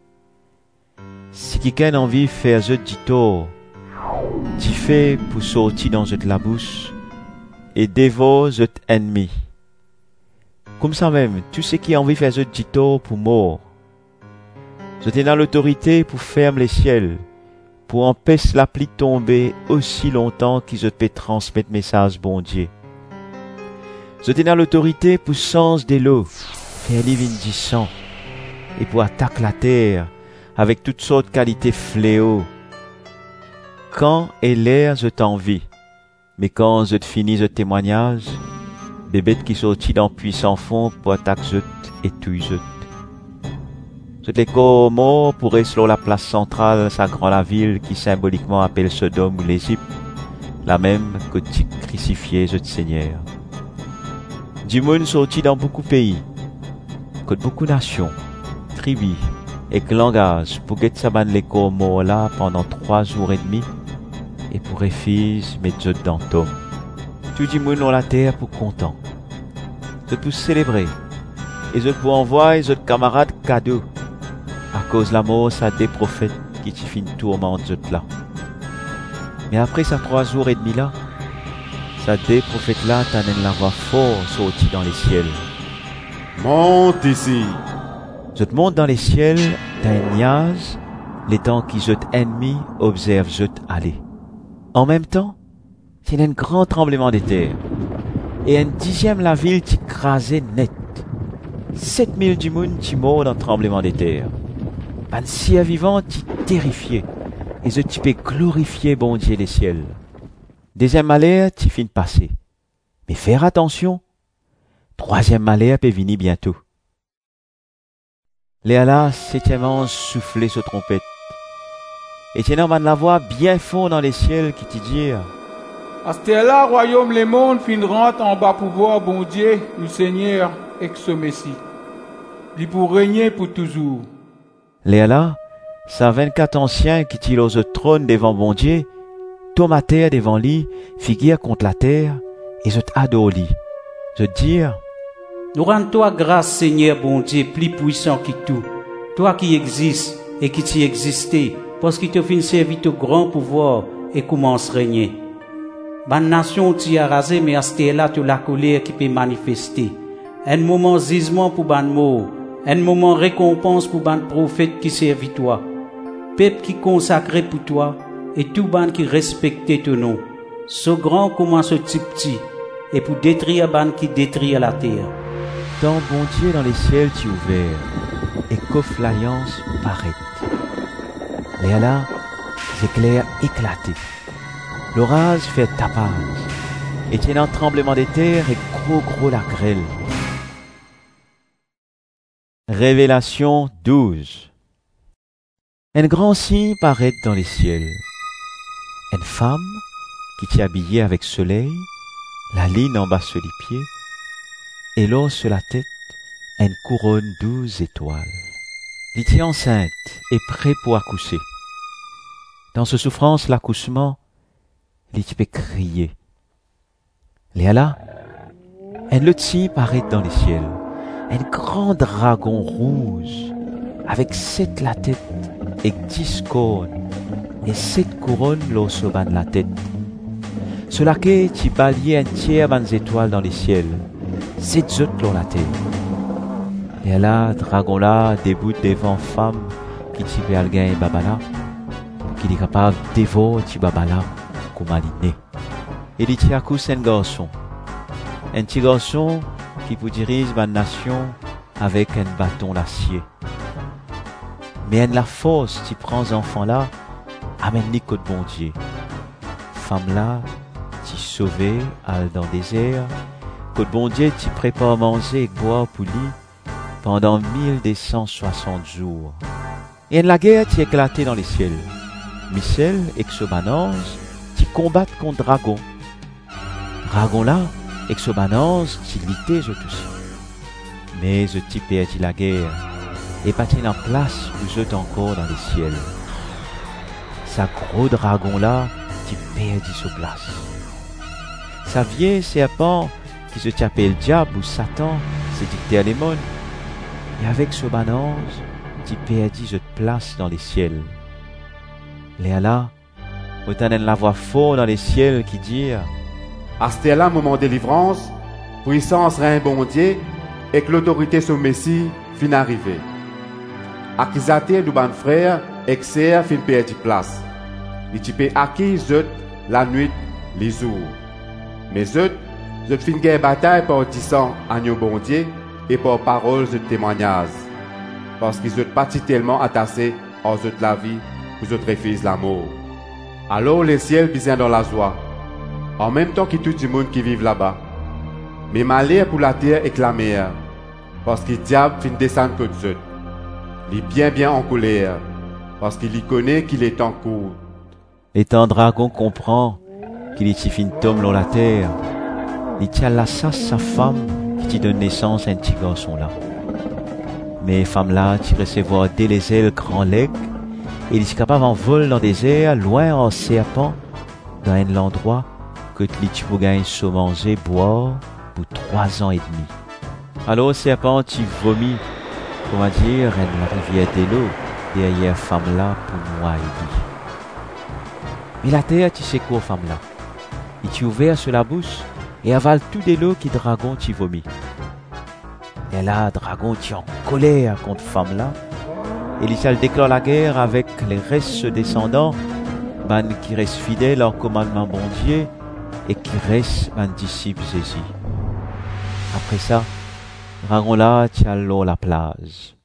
Si quelqu'un a envie de faire zot du tort, t'y fait pour sortir dans zot la bouche et dévore zot ennemi. Comme ça même, tout ce qui a envie de faire zot du tort pour mort. Zot est dans l'autorité pour fermer les ciels, pour empêcher la pluie de tomber aussi longtemps qu'ils peut transmettre message bon Dieu. Zot est dans l'autorité pour changer de l'eau, faire livre du sang, et pour attaquer la terre avec toutes sortes de qualités fléaux. Quand et l'air je t'envie, mais quand je te finis ce témoignage, des bêtes qui sortit dans puissant fond pour attaquer je et tout je. Je les corps morts pourraient sur la place centrale sacrant la ville qui symboliquement appelle Sodome ou l'Égypte, la même que tu crucifié je te Seigneur. Du monde sorti dans beaucoup de pays, que de beaucoup de nations, tribus, et que langage pour que ça ban les corps morts là pendant trois jours et demi et pour réfise mettre zot dans tom. Tout du monde dans la terre pour content. Zot pour célébrer et zot pour envoyer zot camarades cadeaux à cause la mort ça des prophètes qui t'y fin tourmente zot là. Mais après ça trois jours et demi là, ça des prophètes là t'amène la voix fort sortie dans les ciels. Monte ici. Zot monte dans les ciels, dans un nuage, les temps qui zot ennemis observent zot aller. En même temps, c'est un grand tremblement de terre. Et un dixième la ville t'y crasait net. Sept mille du monde t'y mort dans le tremblement de terre. Un ciel vivant t'y terrifié. Et zot t'y peut glorifier bon Dieu les ciels. Deuxième malheur t'y fin de passer. Mais faire attention. Troisième malheur peut venir bientôt. Léa là, septième ange soufflait sa trompette. Et tenant man la voix bien fort dans les ciels qui te dit, à ce là, royaume, les mondes, fin rentre en bas pouvoir, bon Dieu, le Seigneur, et ce Messie. Il pour régner pour toujours. Léa là, ça vingt-quatre anciens qui tirent au trône devant bon Dieu, tombe à terre devant lui, figure contre la terre, et je t'adore lui. Je dire, nous rendons-toi grâce, Seigneur, bon Dieu, plus puissant que tout. Toi qui existes et qui t'y existais, parce qu'il te fin servi au grand pouvoir et commence à régner. Ma nation t'y a rasé, mais à ce là, tu la colère qui peut manifester. Un moment gisement pour ban mort, un moment récompense pour ban prophète qui servit toi. Peuple qui consacré pour toi, et tout ban qui respectait ton nom. Ce grand commence ce petit petit, et pour détruire ban qui détruire la terre. Tant bon Dieu dans les ciels tu ouvert, et qu'offre l'alliance paraît. Et là, les éclairs éclatés. L'orage fait tapage, et tient un tremblement des terres et gros gros la grêle. Révélation douze. Un grand signe paraît dans les ciels. Une femme qui t'y habillée avec soleil, la ligne en bas sur les pieds, et l'eau sur la tête, une couronne douze étoiles. Elle était enceinte et prêt pour accoucher. Dans ce souffrance, l'accouchement, elle peut crier. Léa là, un loti paraît dans les ciels, un grand dragon rouge, avec sept la tête et dix cornes, et sept couronnes l'eau sur la tête. Cela qui tu balayé un tiers des étoiles dans les ciels, sept autres dans la terre. Et là, dragon là, déboute devant femme qui t'y veut algain et babala, qui est capable de dévorer ti babala comme aliné. Et il t'y accouche un garçon, un petit garçon qui vous dirige ma nation avec un bâton d'acier. Mais en la force, tu prends enfant là, amène-les côte bon Dieu. Femme là, tu sauvé, al dans le désert, côte bon Dieu, tu prépares manger et boire pour lui pendant mille deux cent soixante jours. Et en la guerre, tu éclaté dans les ciels. Michel et Xobanange, tu combattent contre dragon. Dragon là, et Xobanange, tu luttais je tous. Mais je t'y perdu la guerre, et pas en place où je encore dans les ciels. Sa gros dragon là, tu perdu sur place. Sa vieille serpent qui se tapait le diable ou Satan, c'est dicté à l'émone. Et avec ce banange, tu perdu cette place dans les ciels. Léa là, autant la voix fort dans les ciels qui dit, à ce là, moment de délivrance, puissance rein bon Dieu, et que l'autorité sur Messie fin arriver. Accusateur du ban frère, exer fin perdu place. Il tu peux acquis la nuit, les jours. Mais je, je fin guerre bataille par disant agneau bon Dieu et par parole de témoignage. Parce qu'ils sont pas tellement attachés aux autres la vie, aux autres refusent la mort. Alors les ciels bisent dans la joie, en même temps que tout le monde qui vit là-bas. Mais malheur pour la terre et la mer, parce que le diable fin descendre côté eux. Il est bien bien en colère, parce qu'il y connaît qu'il est en cours. Étant dragon comprend qu'il est si fin tombe dans la terre, il tient la sasse sa femme qui t'y donne naissance à un petit garçon là. Mais femme là, tu recevoir dès les ailes grand leg, et il est capable en vol dans des airs, loin en serpent, dans un endroit que tu peux gagner se manger, boire, pour trois ans et demi. Alors serpent, tu vomis, comment dire, une rivière de l'eau, derrière femme là pour moi et lui. Mais la terre, tu sais quoi, femme là? Il t'y ouvert sur la bouche et avale tout de l'eau qui dragon t'y vomit. Et là, dragon t'y en colère contre femme là. Et il déclare la guerre avec les restes descendants, man qui restent fidèles au commandement bon Dieu et qui restent man disciples Jésus. Après ça, dragon là tient l'eau la plage.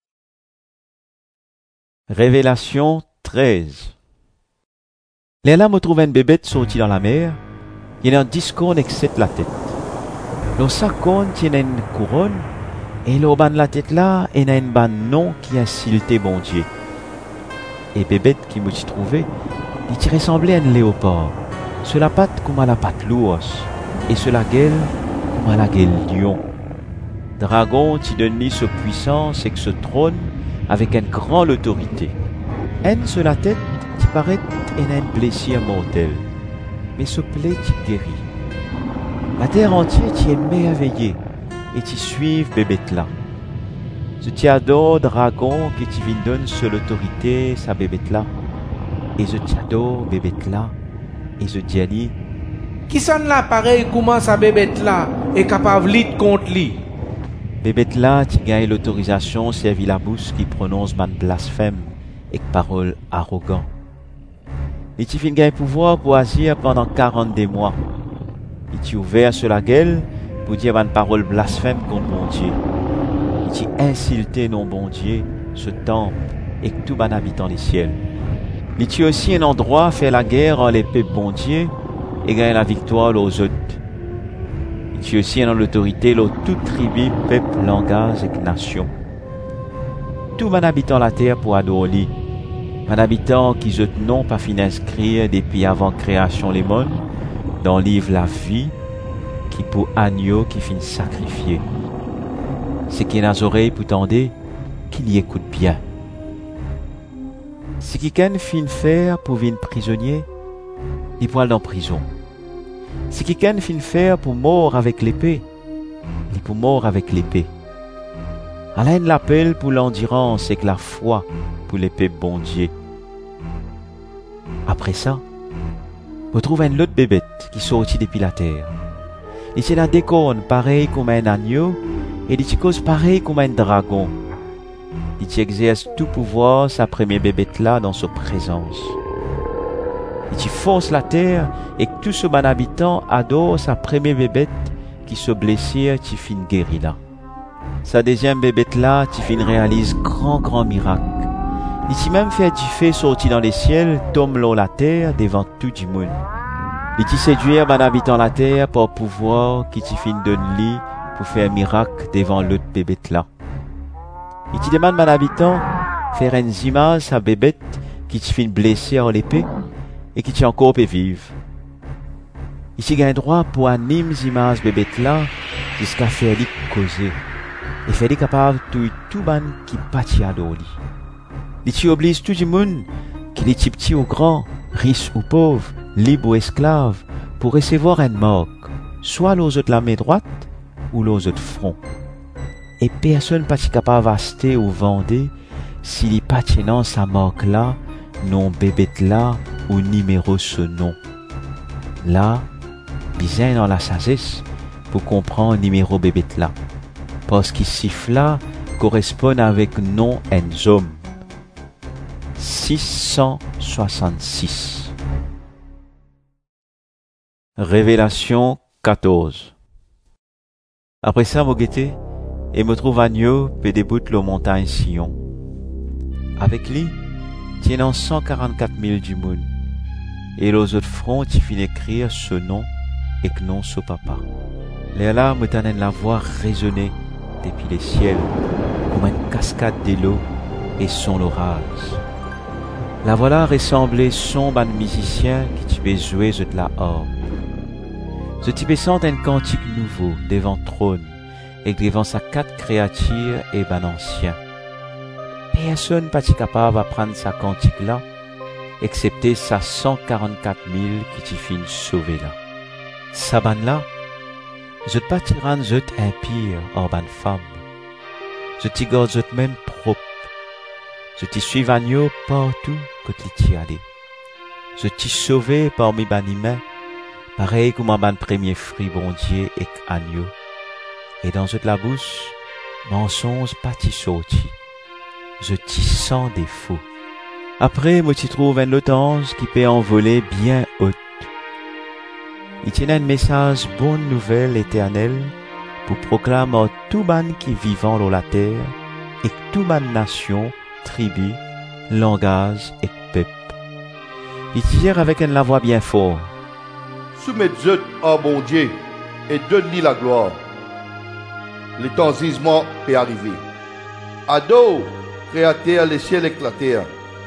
Révélation treize. Les là me trouve une bébête sortie dans la mer. Il y a un dix cornes excepte la tête. Dans sa corne tient une couronne Et l'auban la tête là, et n'a une ban nom qui insultait bon Dieu. Et bébête qui me t'y trouvait, il t'y ressemblait à un léopard. Sur la patte comme à la patte l'ours, et sur la gueule comme à la gueule lion. Dragon t'y donnait sa puissance et que ce trône avec une grande autorité. En sur la tête, t'y paraît et n'a une blessure mortelle, mais ce plaie t'y guérit. La terre entière t'y est merveillée et t'y suivent bébête là. Je t'y adore dragon qui t'y vient donne sur l'autorité sa bébête là, et je t'y adore bébête là. Et je dis à lui, qui sonne là pareil comment sa bébête là est capable de lutter contre lui? Bébête là, tu gagnes l'autorisation servir la bouche qui prononce man blasphème et parole arrogant. Et tu fin gagner pouvoir pour agir pendant quarante-deux mois. Et tu ouvert sur la gueule pour dire man parole blasphème contre bon Dieu. Et tu insulté non bon Dieu, ce temple et tout ban habitant les ciels. Il tue aussi un endroit faire la guerre en les peuples bon Dieu et gagner la victoire aux autres. Il tue aussi en l'autorité l'autre toute tribu, peuple, langage et nation. Tout man habitant la terre pour adorer. Man habitant qui je non pas fin inscrire depuis avant création les mondes dans le livre la vie qui pour agneau qui fin sacrifier. C'est qui n'a oreilles pour tendre qu'il y écoute bien. Si quelqu'un fin faire pour venir prisonnier, il poil dans prison. Si quelqu'un fin faire pour mort avec l'épée, il pour mort avec l'épée. Alain l'appelle pour l'endurance et que la foi pour l'épée bon Dieu. Après ça, vous trouvez une autre bébête qui sortit depuis la terre. Il c'est la déconne pareil comme un agneau et il cause pareil comme un dragon. Il exerce tout pouvoir sa première bébête là dans sa présence. Il force la terre et que tout ce bon habitant adore sa première bébête qui se blessure qui fin guéri là. Sa deuxième bébête là qui fin réalise grand grand miracle. Il s'y même fait du feu sortir dans les ciels, tombe l'eau la terre devant tout du monde. Il t'y séduire bon habitant la terre par pouvoir qui t'y fin donne lit pour faire un miracle devant l'autre bébête là. Il te demande, mon habitant, faire une image à bébête qui te fait blesser en l'épée et qui t'y encore peut vivre. Il te gagne droit pour animer image bébête là jusqu'à faire lui causer et faire lui capable de tout ban qui pâtit à l'oli. Il t'y oblige tout le monde, qu'il est petit ou grand, riche ou pauvre, libre ou esclave, pour recevoir une marque, soit l'aux de la main droite ou l'aux de front. Et personne pas capable d'acheter ou vendre s'il n'est pas tenant sa marque là, nom bébête là ou numéro ce nom. Là, bien dans la sagesse pour comprendre numéro bébête là. Parce qu'il siffle là correspond avec nom un homme. six cent soixante-six. Révélation quatorze. Après ça, mon guetté, et me trouve agneau pe déboute la montagne Sion. Avec lui, tiennant cent quarante-quatre mille du monde, et les autres fronts qui fin écrire ce nom et que non ce papa. Les là me t'en la voix résonner depuis les ciels, comme une cascade de l'eau et son l'orage. La voilà ressemblait son ban musicien qui tu jouer de la harpe. Ce type sent un cantique nouveau devant trône, et devant sa quatre créatures et ban ancien. Personne pas capable d'apprendre sa cantique là, excepté sa cent quarante-quatre mille qui t'y fin sauvé là. Sa ban là, je pas tyranne, je impire en ban femme. Je t'y garde je même propre. Je t'y suis agneau partout que tu t'y allais. Je t'y sauvé parmi ban humains, pareil comme un ban premier fruit bon Dieu et agneau. Et dans toute la bouche, mensonge pas t'y sorti. Je t'y sens défaut. Après, moi t'y trouve un autre ange qui peut envoler bien haute. Il tient un message bonne nouvelle éternelle pour proclamer à tout ban qui vivant dans la terre et tout ban nation, tribu, langage et peuple. Il tire avec une la voix bien fort. Soumettez-vous à bon Dieu et donne-lui la gloire. le temps jugement peut arriver. Ado, créateur, les ciels éclatèrent.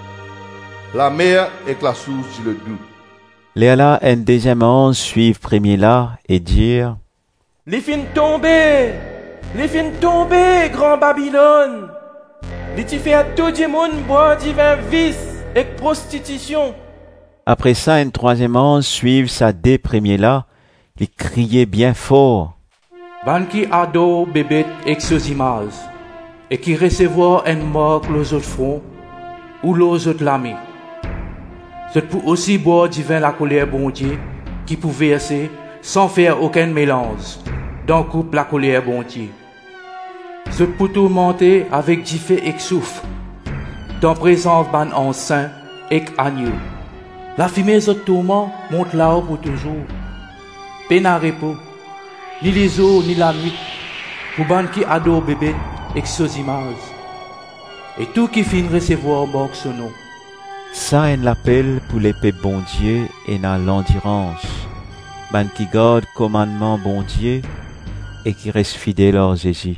La mer est la source du doute. Les là, un deuxième ange suivent premier là et dire Les fins tombés, les fins tombés, grand Babylone. Les tu fais à tout le monde boire divin vice et prostitution. Après ça, un troisième ange suivent sa dé premier là, il criait bien fort. Ban qui ado bébé exosimaz et qui recevoir un mort les autres fronts ou les autres l'ami. C'est pour aussi boire divin la colère bon Dieu qui peut verser sans faire aucun mélange dans couple la colère bon Dieu. C'est pour tourmenter avec du feu et souffle dans présence ban enceint et agneau. La fumée de tourment monte là-haut pour toujours. Peine à repos, ni les eaux ni la nuit, pour ban qui adore bébé exosimaz. Et tout qui finit recevoir mort son nom. Ça un l'appel pour l'épée bon Dieu et dans l'endurance. Ban qui garde commandement bon Dieu et qui reste fidèle à Jésus.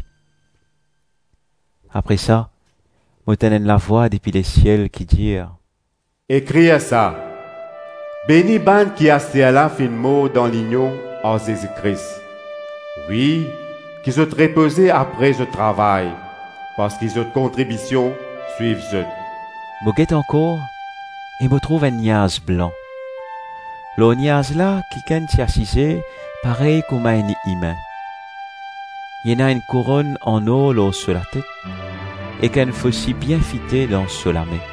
Après ça, m'entendait la voix depuis les ciels qui dit Écrire ça. Béni ban qui a là fin mot dans l'union en Jésus-Christ. Oui, qu'ils ont reposé après ce travail, parce qu'ils ont contribution suivent eux. Me guette encore et me trouve un niaz blanc. Le niaz là qui quand s'y assisé, pareil comme un humain. Il y en a une couronne en or là sur la tête et qu'un faucille bien fité dans sur la main.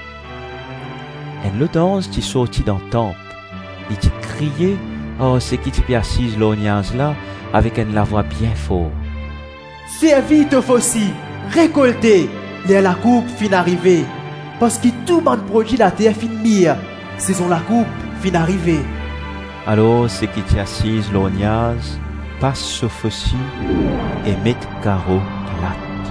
Un l'autre ange qui sortit dans le temple, il t'y criait, oh c'est qui t'y assise le niaz là avec une la voix bien fort. Servis te faucille, récoltez, les la coupe fin arrivée. Parce que tout le monde produit la terre fin mire, saison la coupe fin arrivée. Alors c'est qui t'y assise le niaz, passe ce faucille et met carreau plate.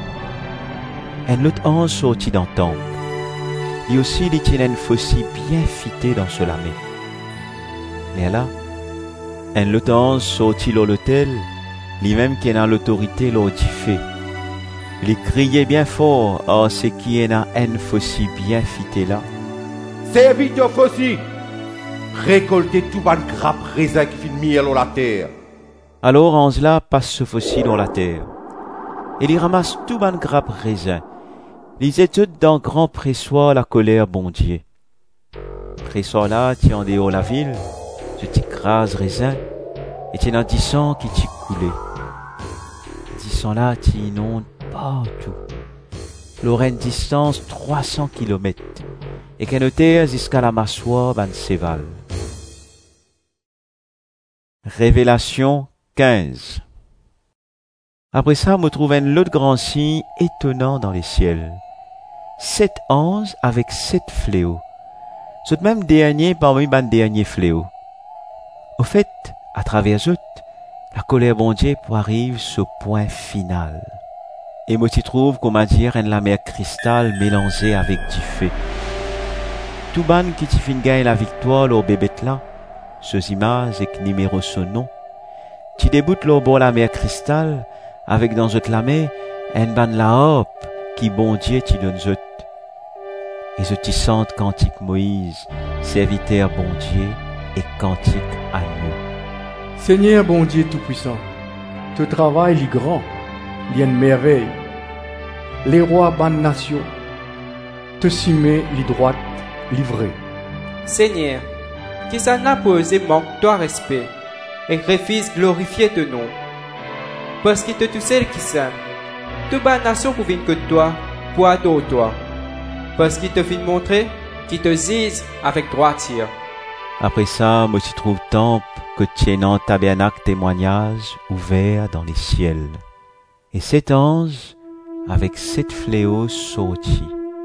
Un autre ange sortit dans le temple. Il aussi il tient une faucille bien fitée dans ce lamé. Mais là, un autre ange sortit dans l'autel, lui-même qui est dans l'autorité lors du fait. Il criait bien fort, oh c'est qui est dans une faucille bien fitée là. Servis ton faucille, récoltez tout ban grappe raisin qui finit dans la terre. Alors ange là passe ce faucille dans la terre. Et il ramasse tout ban grappe raisin. Ils étaient dans grand pressoir la colère bon Dieu. Pressoir là, tu en dehors la ville, tu t'écrases raisin, et tu en dix sang qui t'y coulé. Dix sang là, tu inondes partout. L'oreille distance trois cents kilomètres, et qu'un notaire jusqu'à la massoire ban séval. Révélation quinze. Après ça, me trouve un autre grand signe étonnant dans les ciels. Sept anges avec sept fléaux. Ce même dernier parmi les derniers fléaux. Au fait, à travers eux, la colère bon Dieu pour arrive au point final. Et moi t'y trouve comme à dire une la mer cristal mélangée avec du feu. Tout ban qui t'y fin gagne la victoire leur bébé là, ce images et numéro son nom, tu déboutes leur bord la mer cristal avec dans eux la mer un ban la hop qui bon Dieu t'y donne eux. Et je t'y sente cantique Moïse, serviteur bon Dieu et cantique à nous. Seigneur bon Dieu tout-puissant, ton travail est grand, il y a une merveille. Les rois ban nation, te simé les droites livrées. Seigneur, qui s'en a posé manque toi respect et refuse glorifier ton nom. Parce que tu seul qui s'aime, toute ban nation pour venir que toi, pour adorer toi. Parce qu'il te fit montrer qu'il te zise avec droiture. Après ça, moi, tu trouves temple que tiennant tabernacle témoignage ouvert dans les ciels. Et cet ange, avec sept fléaux, sortit.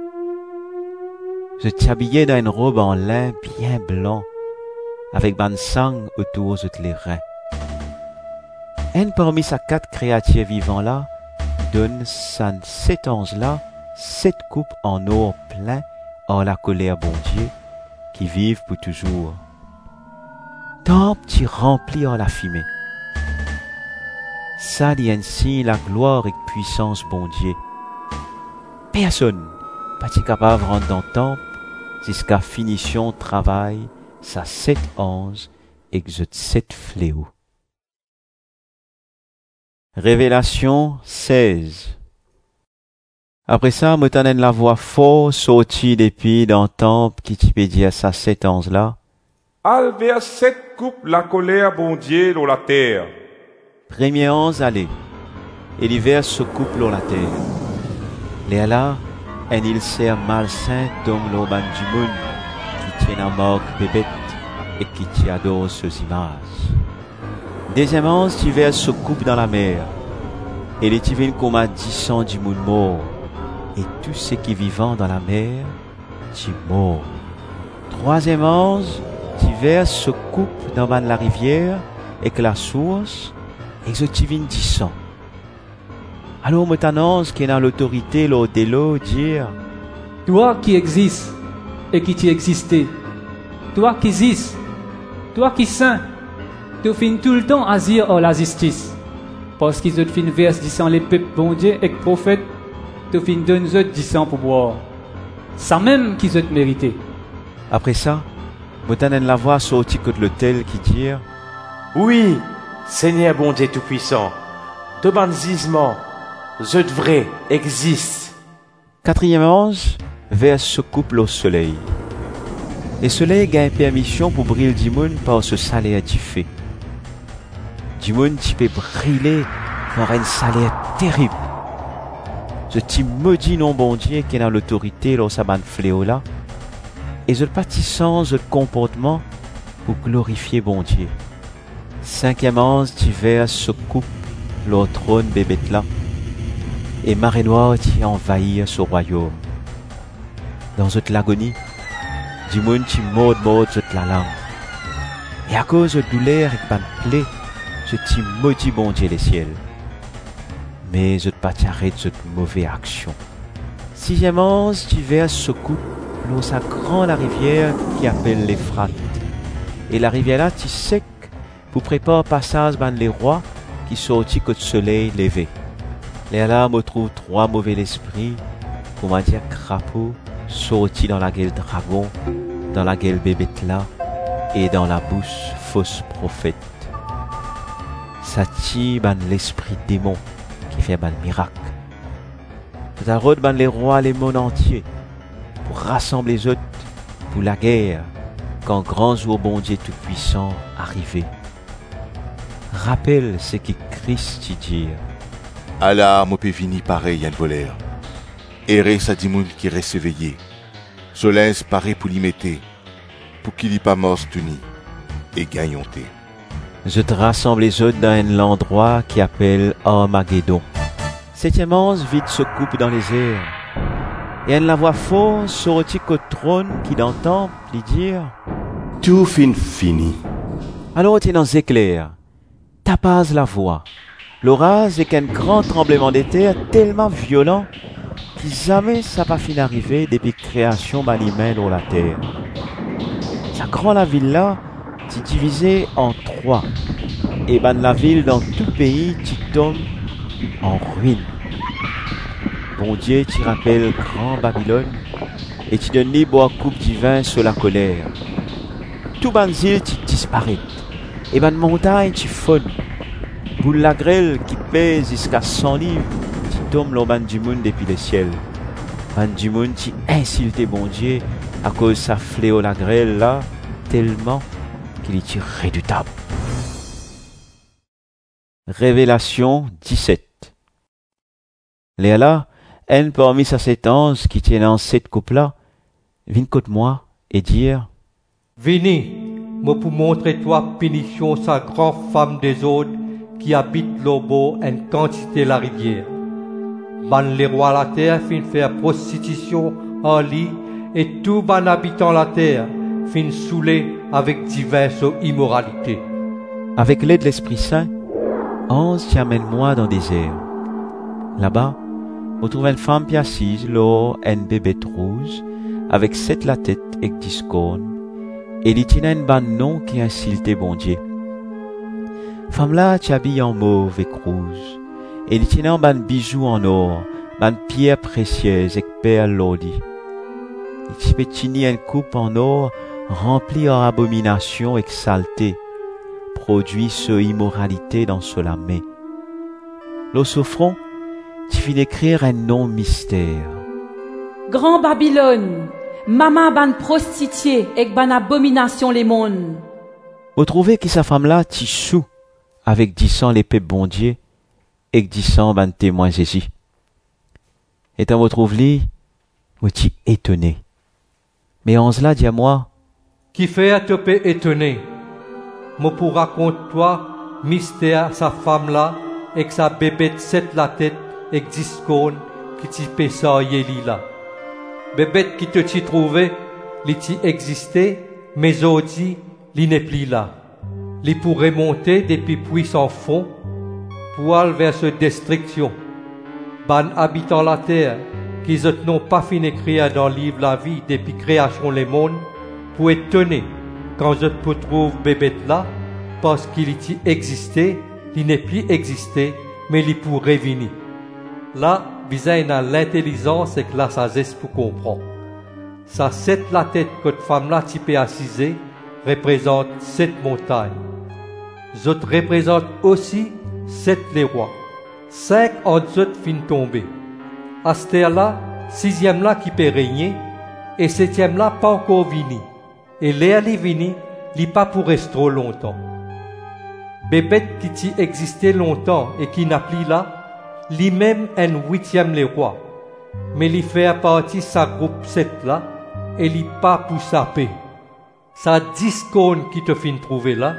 Je t'habillais dans une robe en lin bien blanc, avec ban sang autour de les reins. Un parmi ces quatre créatures vivants là, donne sa sept anges là, sept coupes en or plein hors la colère bon Dieu, qui vivent pour toujours. Temple qui remplit en la fumée. Ça dit ainsi la gloire et puissance bon Dieu. Personne pas capable de rentrer dans le temple jusqu'à finition travail, ça sept anges et sept fléaux. Révélation seize. Après ça, m'entendait la voix forte sortie depuis dans le temple qui t'y peut dire ça sept anges là. Al vers sept coupes la colère bon Dieu dans la terre. Premier ange allait, et l'hiver se coupe dans la terre. Les là, un il sert malsain dans l'urban du monde qui tient à marque bébête et qui t'y adore ces images. Deuxième ange, l'hiver se coupe dans la mer, et les divines comme à dix cents du monde mort. Et tous ceux qui vivent dans la mer, tu morts. Troisième ange, divers se coupe dans la rivière et que la source, et que tu viens dix cents. Alors, moi t'annonce qui est dans l'autorité, l'eau de l'eau, dire, toi qui existes et qui t'y existais, toi qui existes, toi qui saint, tu finis tout le temps à dire oh la justice. Parce qu'ils ont fait une verse disant les peuples bon Dieu et que prophètes, tu finis donne eux disant pour boire. Ça même qu'ils ont mérité. Après ça, Motanen la voix sorti de l'hôtel qui dit, oui, Seigneur bon Dieu tout-puissant, de ban gisement, je vrai existe. Quatrième ange, vers ce couple au soleil. Le soleil gagne permission pour briller du monde par ce salaire du fait. Du monde qui peut briller par un salaire terrible. Ce petit maudit non bon Dieu qui est dans l'autorité dans sa bande fléau là. Et je pâtissant ce comportement pour glorifier bon Dieu. Cinquième ange divers se coupe le trône bébé là. Et marée noire qui envahit ce royaume. Dans cette l'agonie, du monde qui mord mord cette la langue. Et à cause de douleur et de plaie, ce petit maudit bon Dieu les ciels. Mais je ne pas arrêter cette mauvaise action. Sixième ange divers se coupe l'eau sa grande la rivière qui appelle l'Euphrate. Et la rivière là qui sec pour préparer passage ban les rois qui sortit que le soleil levé. Les là me trouve trois mauvais esprits, comment dire crapaud, sortis dans la gueule dragon, dans la gueule bébête là et dans la bouche fausse prophète. Ça tire ban l'esprit démon qui fait ban miracle. Tout à l'heure ban les rois les mondes entiers pour rassembler les autres pour la guerre quand grand jour bon Dieu tout puissant arrivé. Rappelle ce que Christ dit. Allah m'a peut venir pareil un voleur. Errer sa dit moun qui reste éveillé. Soleil pareil pour l'y mettre, pour qu'il y pas mort tuni et gagnonté. Je te rassemble les autres dans un endroit qui appelle Armageddon. Septième ange vite se coupe dans les airs. Et elle la voix forte sortit qu'au trône qui dans le temple lui dire tout fin fini. Alors tu es dans éclair, tapase la voix. L'orage est qu'un grand tremblement de terre tellement violent que jamais ça pas fini d'arriver depuis création banimène dans la terre. Ça grand la ville là, tu divisé en trois. Et ban la ville dans tout pays, tu tombes en ruine. Bon Dieu, tu rappelles grand Babylone et tu donnes les bois coupe divin sur la colère. Tout ban île, tu disparais. Et ban montagne, tu fonnes. Boule la grêle qui pèse jusqu'à cent livres, tu tombes le ban du monde depuis le ciel. Ban du monde, tu insultes bon Dieu à cause sa fléau la grêle là, tellement qu'il est redoutable. Révélation dix-sept. Léa, elle parmi sa sept anges qui tiennent en cette coupe-là, viennent contre moi et dire Venez, moi pour montrer toi punition sa grande femme des autres qui habite l'obo en quantité la rivière. Ban les rois la terre fin faire prostitution en lit et tout ban habitant la terre fin saouler avec diverses immoralités. Avec l'aide de l'Esprit Saint, ange qui amène moi dans des airs. Là-bas, on trouve une femme qui assise, là, un bébé rouge, avec sept la tête et dix cornes, et il tient un ban nom qui insulte bon Dieu. Femme là, tu habilles en mauve et rouge. Et il tient ban bijoux en or, ban pierres précieuses et perles lourdes. Il pétini une coupe en or remplie en abomination et saleté, produit ce immoralité dans cela main. L'eau souffrant, tu finis d'écrire un nom mystère. Grand Babylone, maman ban prostituée et ban abomination les mondes. Vous trouvez que sa femme là t'y sous avec dix ans l'épée bon Dieu et dix ans ban témoins ici. Et quand vous trouvez, vous t'y étonné. Mais on se l'a dit à moi. Qui fait à te pe étonné? Moi pour raconter toi mystère sa femme là et que sa bébé sept la tête et dix cônes qui t'y pe ça yéli là. Bébé qui te t'y trouvait, li t'y existait, mais aujourd'hui, li n'est plus là. Li pourrait monter depuis puissants fonds pour aller vers cette destruction. Ban habitant la terre, qui n'ont pas fini d'écrire dans le livre la vie depuis création les mondes, pour être étonné quand je peux trouver bébé là, parce qu'il y existait, il n'est plus existé, mais il pourrait venir. Là, besoin de l'intelligence et que la sagesse pour comprendre. Ça, sept la tête que cette femme-là typée assisée représente sept montagnes. Zot représente aussi sept les rois. Cinq en zot fin tombés. Astère là, sixième là qui peut régner, et septième là pas encore vini. Et l'air li vini, li pas pour rester trop longtemps. Bébé qui t'y existait longtemps et qui n'a plus là, lui-même un huitième les rois. Mais li fait partie sa groupe sept là, et li pas pour sa paix. Ça dix cônes qui te fin trouver là.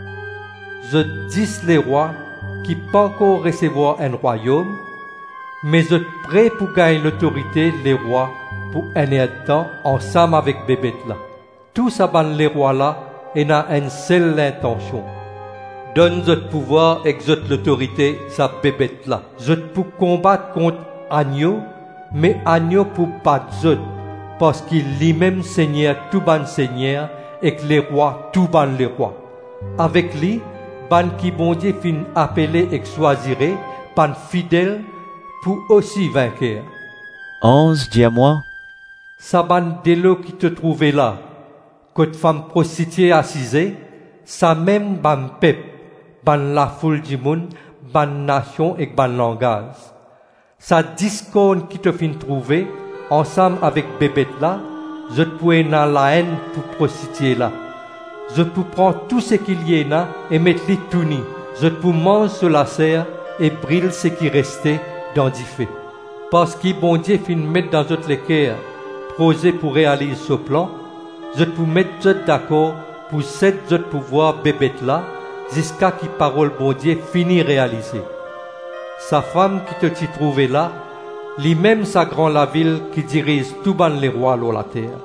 Je dix les rois qui pas encore recevoir un royaume, mais je prêt pour gagner l'autorité les rois pour un temps ensemble avec bébé là. Tout ça ban les rois là et n'a une seule intention. Donne je pouvoir et je l'autorité sa bébé là. Je pour combattre contre agneau, mais agneau pour pas je, parce qu'il lui-même seigneur tout ban seigneur et que les rois tout ban les rois. Avec lui, ban qui bon Dieu fin appelé et choisiré, ban fidèle pour aussi vainqueur. Onze, dis à moi. Sa ban délo qui te trouvait là, que femme prostituée assisée, sa même ban peuple, ban la foule du monde, ban nation et ban langage. Sa discorde qui te fin trouver, ensemble avec bébé là, je peux na la haine pour prostituer là. Je peux prendre tout ce qu'il y a là et mettre les tout ni. Je peux manger sur la serre et brûler ce qui restait dans du feu. Parce que bon Dieu fin mettre dans notre cœur, projet pour réaliser ce plan, je peux mettre d'accord pour cette autre pouvoir bébé là, jusqu'à qui parole bon Dieu finit réalisée. Sa femme qui te t'y trouvait là, lui-même sa grand la ville qui dirige tout ban les rois sur la terre.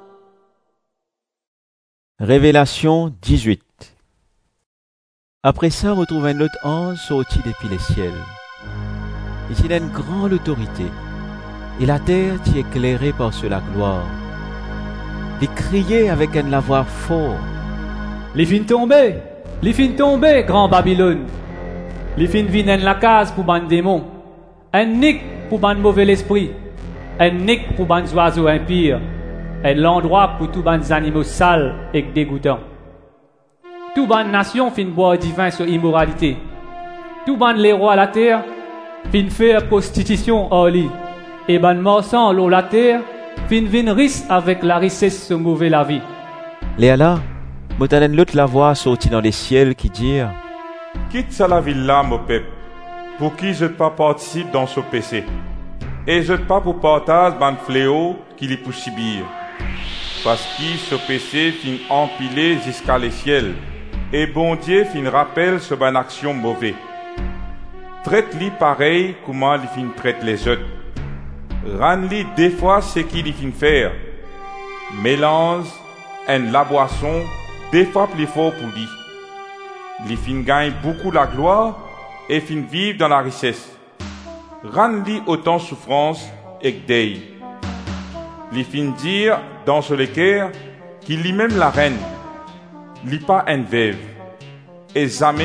Révélation dix-huit. Après ça, on retrouve un autre ange sorti depuis les ciels. Il a une grande autorité, et la terre est éclairée par la gloire. Il criait avec un la voix fort. Les fins tombés, les fins tombés, grand Babylone. Les fins viennent la case pour ban démon, un nick pour ban mauvais esprit, un nick pour ban oiseaux impires, et l'endroit pour tous ban animaux sales et dégoûtants. Tout ban nation fin boire divin sur immoralité. Tout ban les rois à la terre fin faire prostitution hors lit. Et ban marchand l'eau la terre fin vin risque avec la richesse se mauvais la vie. Léa là, motanen l'autre la voix sortie dans les ciels qui dit: Quitte ça la ville là, mon peuple, pour qui je ne pas participe dans ce péché. Et je ne pas pour partage ban fléau qui les pour subir. Parce que ce péché fin empilé jusqu'à les ciels. Et bon Dieu fin rappelle ce ban action mauvais. Traite-li pareil comment il fin traite les autres. Rends-li des fois ce qu'il fin faire. Mélange en la boisson des fois plus fort pour lui. Il fin gagne beaucoup la gloire et fin vivre dans la richesse. Rends-li autant souffrance et deuil. Il fin dire dans ce cœur qu'il lui même la reine. Li pas un veuve. Et jamais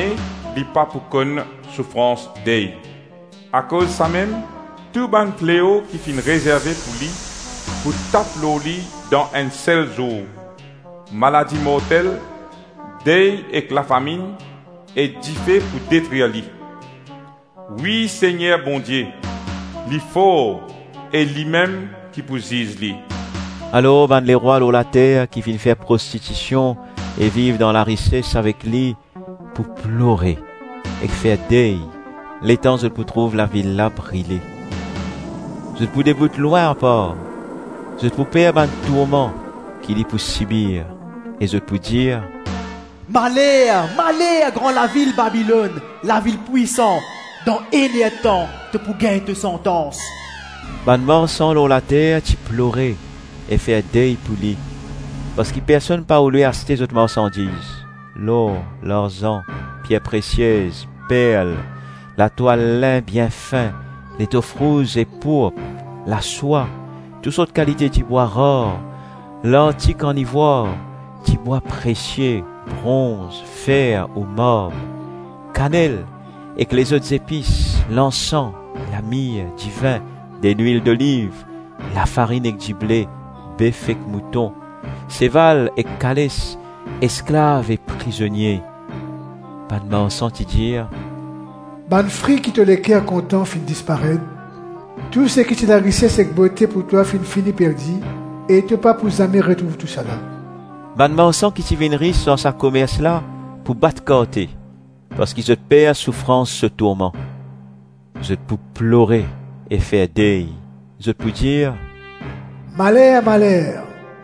li pas pour connaître souffrance d'eux. À cause de ça même, tout ban fléau qui fin réservé pour lui, pour taper l'eau li dans un seul jour. Maladie mortelle, deuil et la famine, est diffé pour détruire lui. Oui, Seigneur bon Dieu, li fort et lui-même qui pour juger lui. Alors, ben les rois de la terre qui viennent faire prostitution et vivent dans la richesse avec lui pour pleurer et faire deuil. Les temps je pour trouve la ville là brûler. Je pour déboute loin encore. Je pour perdre un tourment qu'il y pour subir. Et je pour dire, Malheur, malheur, grand la ville Babylone, la ville puissante, dans un temps, te pour gagner te sentence. Ben mort sans l'eau la terre, tu pleurais et faire deuil pour lui. Parce que personne pas où lui acheter d'autres marchandises. L'or, l'argent, pierres précieuses, perles, la toile lin bien fin, l'étoffe rouge et pourpre, la soie, toutes sortes de qualités du bois rare, l'antique en ivoire, du bois précieux, bronze, fer ou marbre, cannelle, et que les autres épices, l'encens, la myrrhe, du vin, des huiles d'olive, la farine et du blé, bœuf et mouton, séval et calès, esclaves et prisonniers. Pas de m'en senti dire. Ban fri qui te l'équerre content fin disparaître. Tout ce qui te la richesse et beauté pour toi fin fini perdu. Et te pas pour jamais retrouver tout ça là. Ban m'en sent qui te vienne riche dans sa commerce là pour battre côté. Parce qu'ils se perdent souffrance ce tourment. Je peux pleurer et faire deuil. Je peux dire. Malheur, malheur.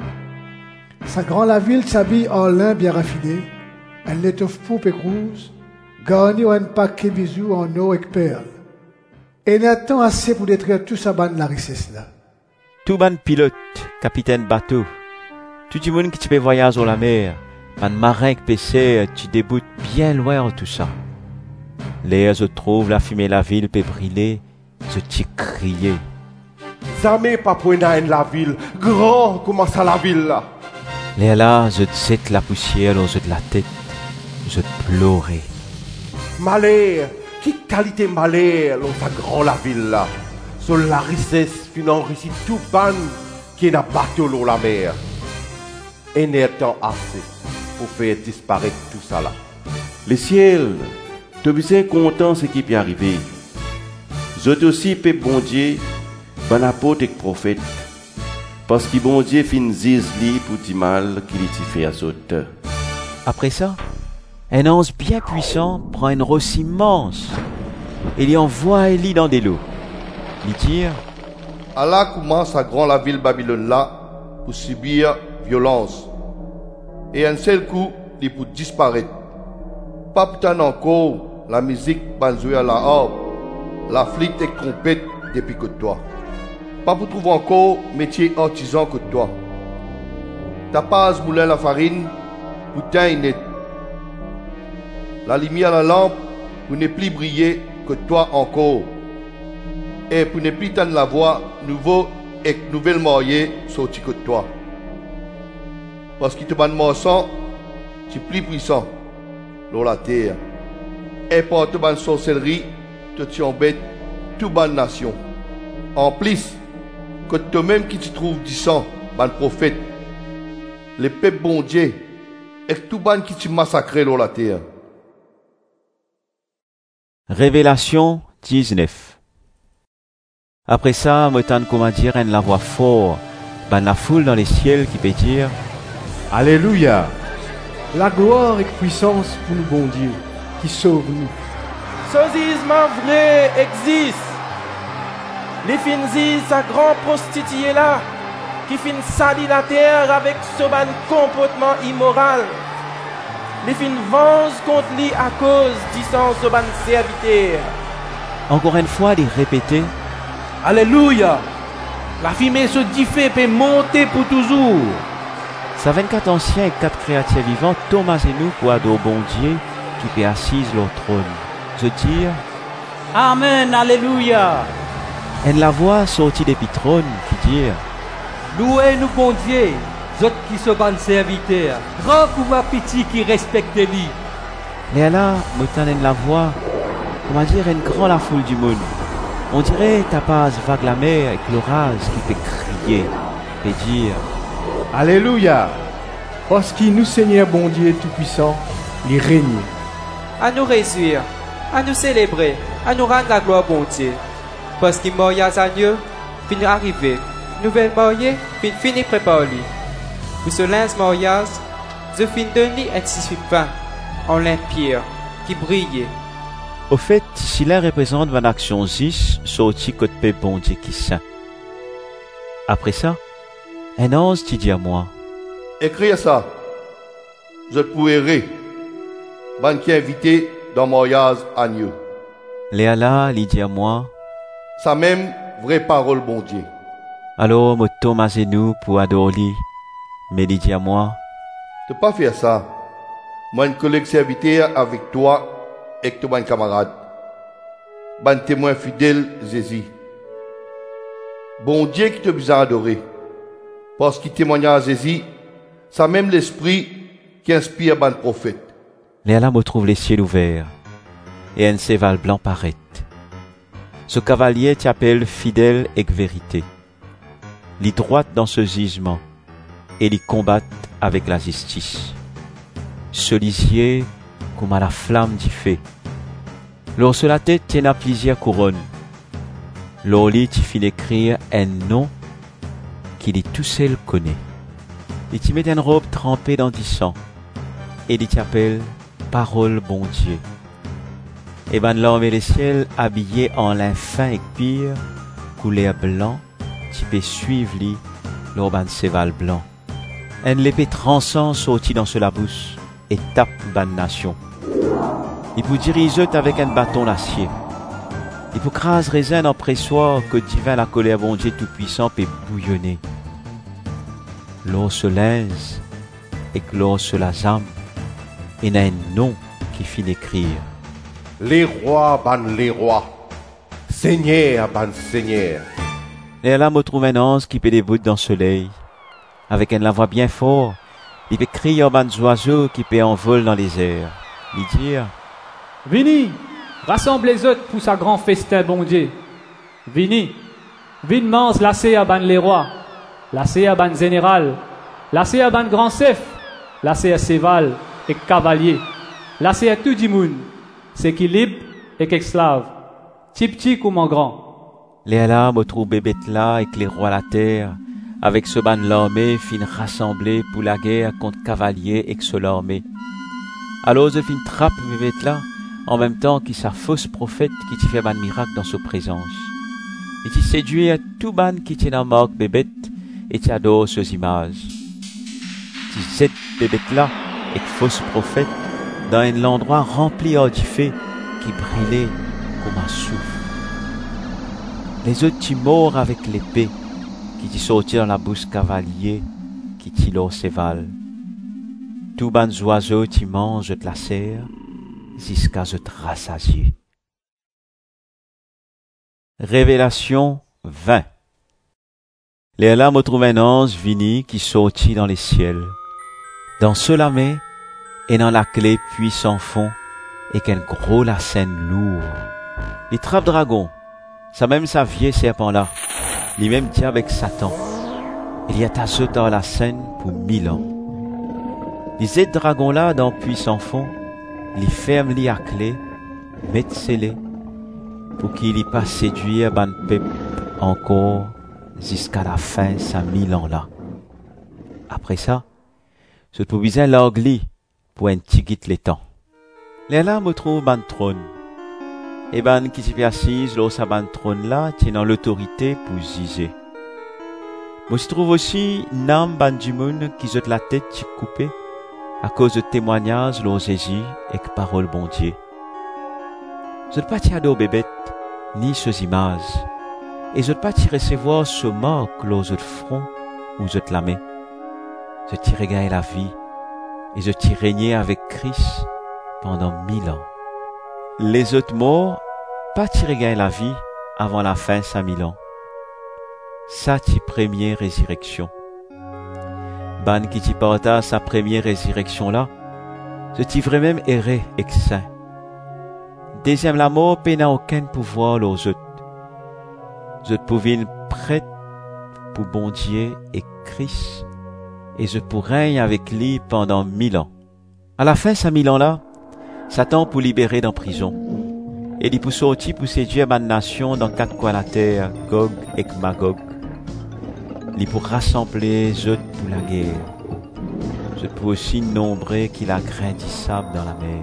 Sa grand la ville s'habille en lin bien raffiné. Elle l'étoffe poupe et rouge, garnie un paquet bijoux en or et perles. Et n'attend assez pour détruire tout sa bande la richesse là. Tout ban pilote, capitaine bateau, tout le monde qui te peut voyager sur la mer, ban marin qui pêchait, tu déboutes bien loin en tout ça. L'air je trouve la fumée la ville peut brûler, je t'y crier. Jamais pas pour la ville, grand comment ça la ville là. L'air là, je te jette la poussière dans de la tête, je pleurais. Malheur, qui qualité malheur dans sa grand la ville là. Sur la richesse, finan réussi tout ban qui est dans bateau dans la mer. Et n'est temps assez pour faire disparaître tout ça là. Le ciel, tu es content ce qui est arrivé. Je te aussi, peuple bon Dieu, bon apôtre et prophète. Parce que bon Dieu fin zise li pour du mal qu'il y fait à saute. Après ça, un ange bien puissant prend une rosse immense et il envoie Élie dans des lots. Il tire. Allah commence à grand la ville Babylone là pour subir violence. Et un seul coup, il peut disparaître. Pas putain encore la musique banjouée à la harpe, la flûte et trompette depuis que toi. Pas pour trouver encore métier artisan que toi. T'as pas à moulin la farine, putain net. La lumière à la lampe, pour ne plus briller que toi encore. Et pour ne plus tendre la voix, nouveau et nouvelle mariée sorti que toi. Parce qu'il te ban morceau, tu es plus puissant dans la terre. Et par te ban sorcellerie, te tu embêtes toute ban nation. En plus, que toi-même qui te trouves disant, ban prophète, les peuples bon Dieu, et tout ban qui te massacré dans la terre. Révélation dix-neuf. Après ça, me tente comment dire une la voix fort, ban la foule dans les ciels qui peut dire Alléluia. La gloire et puissance pour le bon Dieu qui sauve nous. Ce gisement vrai existe. Les fins disent sa grand prostituée là, qui fin salir la terre avec ce ban comportement immoral. Les fins vengent contre lui à cause du sens de ban serviteur. Encore une fois, il répétait Alléluia. La fumée se diffait et monter pour toujours. Sa vingt-quatre anciens et quatre créatures vivantes, Thomas et nous pour adorer bon Dieu qui peut assise leur trône. Je dis Amen, Alléluia. Et la voix sortie des trônes qui dit Louez-nous bon Dieu, autres qui se ban serviteurs, grand pour ma pitié qui respecte lui. Les là, m'entendent la voix, comment dire, une grande la foule du monde. On dirait ta passe vague la mer avec l'orage qui peut crier, peut dire Alléluia, parce qu'il nous Seigneur bon Dieu Tout-Puissant, il règne. À nous réjouir, à nous célébrer, à nous rendre la gloire bon Dieu. Parce qu'il mariage à Dieu, finit arriver. Nouvelle mariée, fin fini préparé. Pour ce linge mariage, je fin donner un tissu fin, en limpire, qui brillait. Au fait, si l'un représente une action dix, sorti côté bon Dieu qui saint. Après ça, un ange qui dit à moi, écris ça. Je pourrais rire. Ban qui invité dans mariage à Dieu. Léa là, il dit à moi, ça même vraie parole bon Dieu. Alors, me tombe à genoux pour adorer, mais il dit à moi, tu pas faire ça. Moi, une collègue serviteur avec toi et ton bon camarade. Ban témoin fidèle, Jésus. Bon Dieu qui te besoin adorer. Parce qu'il témoigne à Jésus, ça même l'esprit qui inspire ban prophète. Léa là me trouve les ciels ouverts, et un cheval blanc paraît. Ce cavalier t'appelle fidèle et vérité. Il droite dans ce gisement, et il combat avec la justice. Ce lisier comme à la flamme du feu. Lorsque la tête tient plusieurs couronnes, l'orli t'y fit écrire un nom qu'il tout seul connaît. Il t'y met une robe trempée dans du sang, et il t'appelle Parole bon Dieu. Et ben l'homme et le ciel habillés en lin fin et pire, couleur blanc, tu peux suivre lui, l'urban cheval blanc. Un l'épée transcend sorti dans ce labousse et tape ban nation. Il vous dirige avec un bâton d'acier. Il vous crase raisin en pressoir que divin la colère bon Dieu tout puissant peut bouillonner. L'eau se linge et que l'eau se la zame. Il y a un nom qui finit d'écrire. Les rois ban les rois, Seigneur ban Seigneur. Et là, me trouve un ange qui peut débouter dans le soleil. Avec une la voix bien fort, il peut crier aux ban oiseaux qui peut envoler dans les airs. Il dit, Vini, rassemble les autres pour sa grand festin, bon Dieu. Vini, vini mange lassé à ban les rois, lassé à ban général, lassé à ban grand chef, lassé à cheval et cavalier, lassé à tout du monde, c'est qui libre et qu'esclave, petit petit comme en grand. Les là, me trouve bébé là et les rois la terre, avec ce ban l'armée fin rassemblé pour la guerre contre cavalier et que ce l'armée. Alors je fin trappe bébé là, en même temps qu'il sa fausse prophète qui t'y fait ban miracle dans sa présence. Et t'y séduit à tout ban qui t'y en marque bébé et t'y adore ces images. T'y zette bébé là et fausse prophète dans un endroit rempli du feu qui brillait comme un souffle. Les autres t'y morts avec l'épée qui t'y sortit dans la bouche cavalier qui t'y leur cheval. Tout ban oiseaux t'y mangent de la serre jusqu'à se rassasier. Révélation vingt. Les là me trouve un ange vini qui sortit dans les ciels. Dans ce lamé, et dans la clé puis sans fond, et qu'un gros la scène lourd. Les trappes dragon, ça même sa vieille serpent là, les mêmes diable avec Satan. Il y a ta saute dans la scène pour mille ans. Les aides dragons là dans puis sans fond, les ferment li à clé, mettent scellé, pour qu'il y passe séduire ban peuple encore jusqu'à la fin sa mille ans là. Après ça, je peux bien l'angli pour un tigit les temps. Les là me trouve ban trône. Et ban qui s'y assise là sa ban trône là, tenant l'autorité pour juger. Moi je trouve aussi nam ban du monde qui jette la tête coupée à cause de témoignages l'eau Jésus et que parole bon Dieu. Je ne pas t'y adorer bébête, ni ces images, et je ne pas t'y recevoir ce marque l'eau de front ou je te la mets. Je t'y regagne la vie, et je t'y régner avec Christ pendant mille ans. Les autres morts, pas t'y regagne la vie avant la fin cinq mille ans. Ça t'y première résurrection. Ban qui t'y porta sa première résurrection là, Je t'y vrai même erré et saint. Deuxième la mort, pe n'a aucun pouvoir aux autres. Je pouvais prête pour bon Dieu et Christ, et je pourrais régner avec lui pendant mille ans. À la fin, ces mille ans-là, Satan pour libérer dans prison. Et il pour sortir pour séduire ma nation dans quatre coins de la terre, Gog et Magog. Il pour rassembler eux pour la guerre. Je peux aussi nombrer qu'il a grain du sable dans la mer.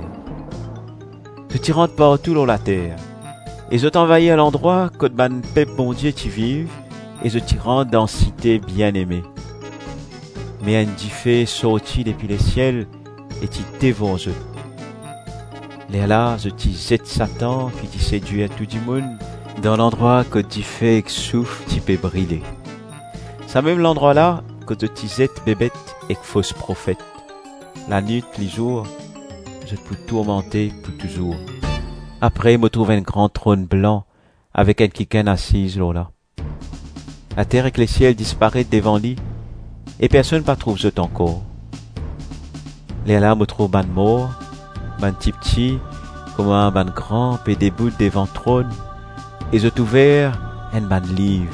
Je t'y rentre partout dans la terre. Et je t'envahis à l'endroit que ban peuple bon Dieu t'y vive, et je t'y rentre dans cité bien-aimée. Mais un diffé sorti depuis les ciels, et t'y dévore eux. Et là, je t'y zette Satan, qui t'y séduit à tout du monde, dans l'endroit que t'y fait et souffle, t'y peut briller. C'est même l'endroit là, que je t'y zette bébête et fausse prophète. La nuit, les jours, je peux tourmenter pour toujours. Après, me trouve un grand trône blanc, avec un quiquin assise là. La terre et les ciels disparaissent devant lui, et personne ne trouve ce encore. Les là me trouve ban mort, ban petit petit, comme un ban grand, et debout devant le trône, et je ouvert un ban livre.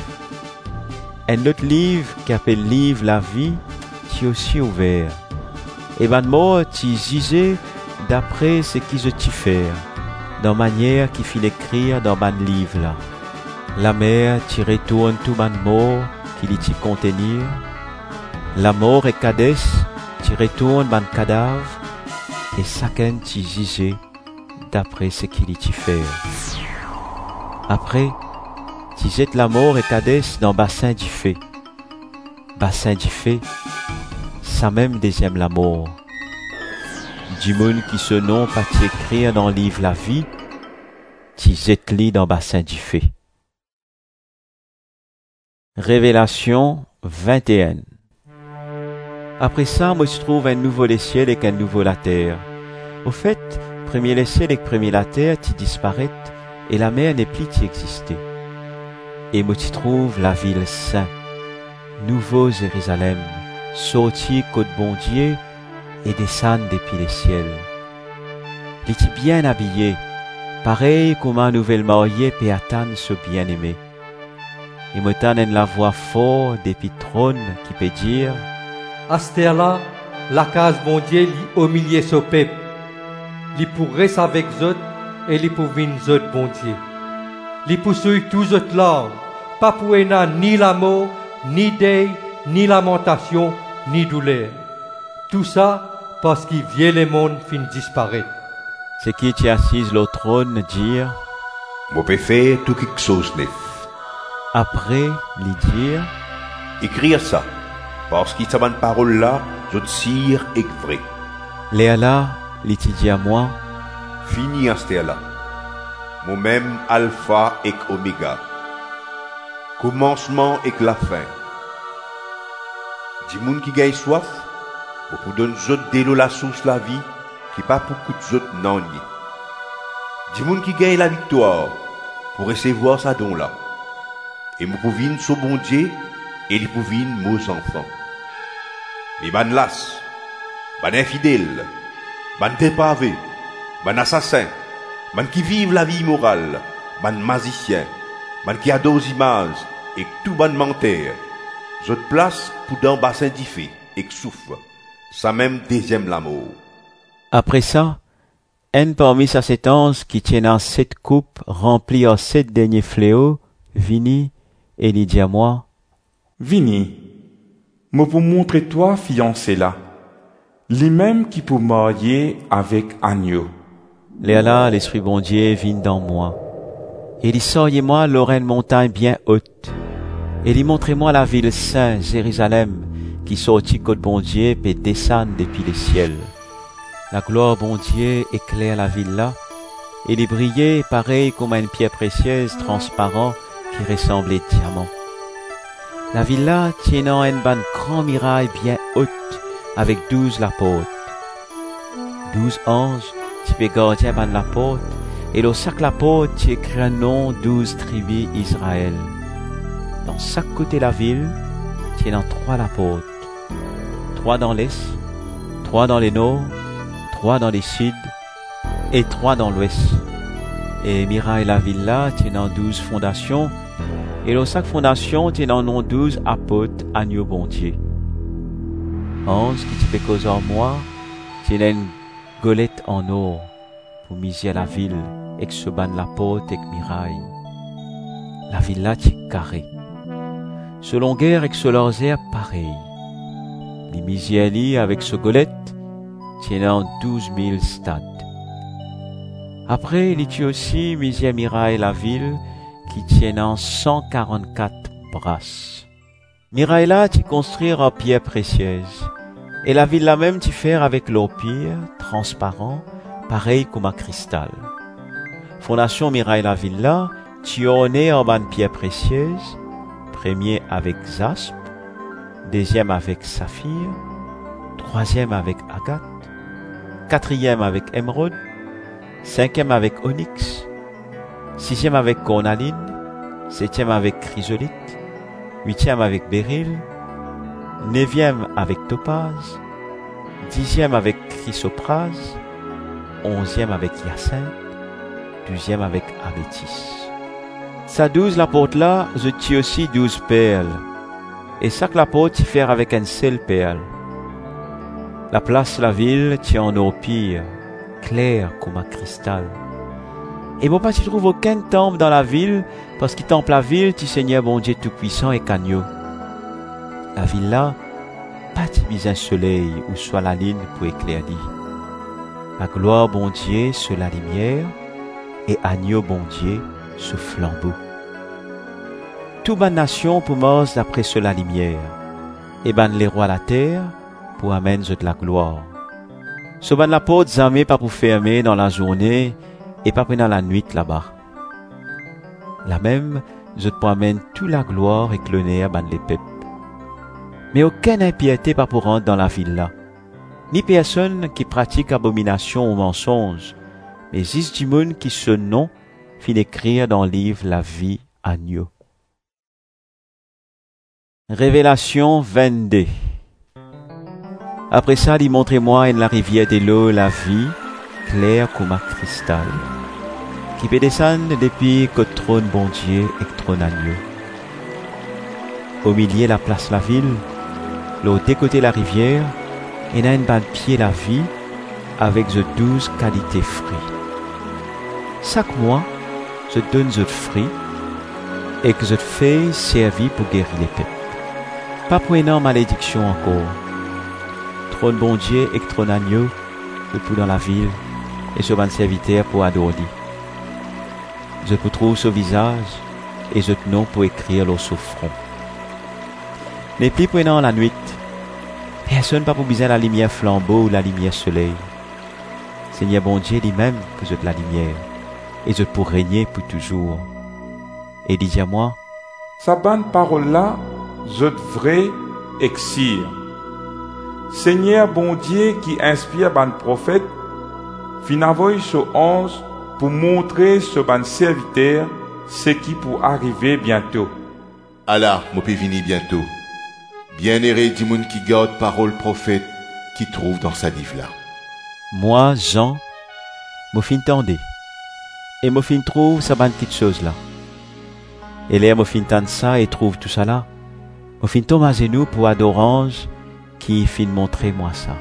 Un autre livre qui appelle livre la vie, qui est aussi ouvert. Et ban mort, qui disait d'après ce qui je t'y faire, dans manière qui fit écrire dans ban livre là. La mer t'y retourne tout ban mort qui l'y t'y contenir. La mort et Cadès t'y retourne ban cadavre, et chacun t'y disait d'après ce qu'il y t'y faire. Après, t'y jette la mort et Cadès dans bassin du fait. Bassin du fait, ça même deuxième la mort. Du monde qui ce nom pas t'y écrire dans le livre la vie, t'y jette-li dans bassin du fait. Révélation vingt et un. Après ça, moi je trouve un nouveau les ciels et qu'un nouveau la terre. Au fait, premier les ciels et premier la terre t'y disparaissent, et la mer n'est plus t'y exister. Et moi t'y trouve la ville sainte, nouveau Jérusalem, sorti côte bon Dieu, et descendre depuis les ciels. Il est bien habillé, pareil comme un nouvel marié peut attendre ce bien-aimé. Et me tenne la voix fort depuis le trône qui peut dire: à cette là, la case bon Dieu li au milieu de peuple. Li pour rester avec eux et li pour venir eux bon Dieu. Li pour suivre tous autres langues, pas pour ena ni la mort, ni deuil, ni lamentation, ni douleur. Tout ça parce qu'il vient le monde fin disparaître. C'est qui t'y assise le trône dire: Moi peux faire tout quelque chose neuf. Après, lui dire: écrire ça, parce qu'il s'abonne parole là, je tire et vrai. Léa là, lui dit à moi: fini à ce là. Moi-même alpha et oméga. Commencement et la fin. Du monde qui gagne soif, pour donner autres de l'eau la source la vie, qui pas pour que autres n'en y. Du monde qui gagne la victoire, pour recevoir sa don là. Et nous pouvons sur bon Dieu, et nous pouvons nos enfants. Mais ban las, ban infidèle, ban dépravé, ban assassin, ban qui vivent la vie immorale, ban magicien, ban qui adore aux images, et tout ban menteur, je te place pour dans bassin d'ifé, et que souffre, ça même deuxième l'amour. Après ça, un parmi sa sept anges qui tient en sept coupes remplies en sept derniers fléaux, vini, et il dit à moi: Vini, moi pour montrer toi fiancé là, lui-même qui pour marier avec agneau. Léa là, l'esprit bon Dieu vient dans moi. Et il sortit moi l'oreille montagne bien haute. Et il montrait moi la ville sainte, Jérusalem, qui sortit côte bon Dieu et descend depuis les ciels. La gloire bon Dieu éclaire la ville là, et il brillait pareil comme une pierre précieuse transparente qui ressemblait diamant. La ville là tenant une bande grand muraille bien haute avec douze la porte. Douze anges qui peut garder ban la porte, et dans chaque la porte qui écrit un nom douze tribus Israël. Dans chaque côté de la ville, tenant trois la porte. Trois dans l'est, trois dans le nord, trois dans le sud et trois dans l'ouest. Et Mira et la villa tiennent douze fondations, et les cinq fondations tiennent non douze apôtres agneaux bondier. Onze qui fait cause en moi, tiennent une golette en or pour miser la ville, et que se ban la porte et miraille. La villa est carrée. Ce longueur et que ce lorzer pareil. Les misieli avec ce golette tiennent douze mille stades. Après, il y a aussi Misia Miraille la ville qui tiennent cent quarante-quatre brasses. Miraille là, tu construire en pierre précieuse. Et la ville là même, tu faire avec l'or pire, transparent, pareil comme un cristal. Fondation Miraille la ville là, tu orné en ban pierre précieuse, premier avec jaspe, deuxième avec saphir, troisième avec agate, quatrième avec émeraude, cinquième avec onyx, sixième avec cornaline, septième avec chrysolite, huitième avec béryl, neuvième avec topaz, dixième avec chrysoprase, onzième avec hyacinthe, douzième avec améthyste. Sa douze la porte là, je tire aussi douze perles, et chaque la porte y faire avec un seul perle. La place la ville tient en or pire, clair comme un cristal. Et bon pas tu trouves aucun temple dans la ville, parce qu'il temple la ville, tu Seigneur bon Dieu tout-puissant et cagneau. La ville là, pas tu un soleil ou soit la ligne pour éclairer. La gloire bon Dieu sur la lumière, et agneau bon Dieu ce flambeau. Tout ban nation pour mors d'après cela lumière, et ban les rois la terre pour amène de la gloire. Ce ban la porte zamé pas pour fermer dans la journée et pas pendant la nuit là-bas. La même, je pour amène toute la gloire et l'honneur ban les peuples. Mais aucune impiété pas pour rentrer dans la ville là, ni personne qui pratique abomination ou mensonge, mais juste du monde qui ce nom fit écrire dans le livre la vie agneau. Révélation vingt-deux. Après ça, il montre-moi en la rivière de l'eau la vie, claire comme un cristal, qui peut descendre depuis que trône bon Dieu et que trône agneau. Au milieu la place la ville, l'autre des côtés la rivière, et a une bande pied la vie, avec de douze qualités fruits. Chaque mois, je donne de fruits et que je fais servir pour guérir les peuples. Pas pour énorme malédiction encore. Trône bon Dieu et trône agneau, je pour dans la ville et je ban serviteur pour adorer. Je peux trouver ce visage et je nom pour écrire le front. Les plus prenant la nuit, personne pas pour besoin la lumière flambeau ou la lumière soleil. Seigneur bon Dieu lui-même que je de la lumière. Et je pour régner pour toujours. Et dis à moi, sa bonne parole-là, je devrais exir. Seigneur bon Dieu qui inspire ban prophète, fin envoyer ce onze pour montrer ce ban serviteur ce qui pour arriver bientôt. Allah, mon peut venir bientôt. Bien-aimé du monde qui garde parole prophète qui trouve dans sa livre là. Moi, Jean, me fin tendez. Et me fin trouve sa bonne petite chose là. Et là, me fin tendre ça et trouve tout ça là. Me fin tomber à genoux pour adorange qui fin montrer moi ça.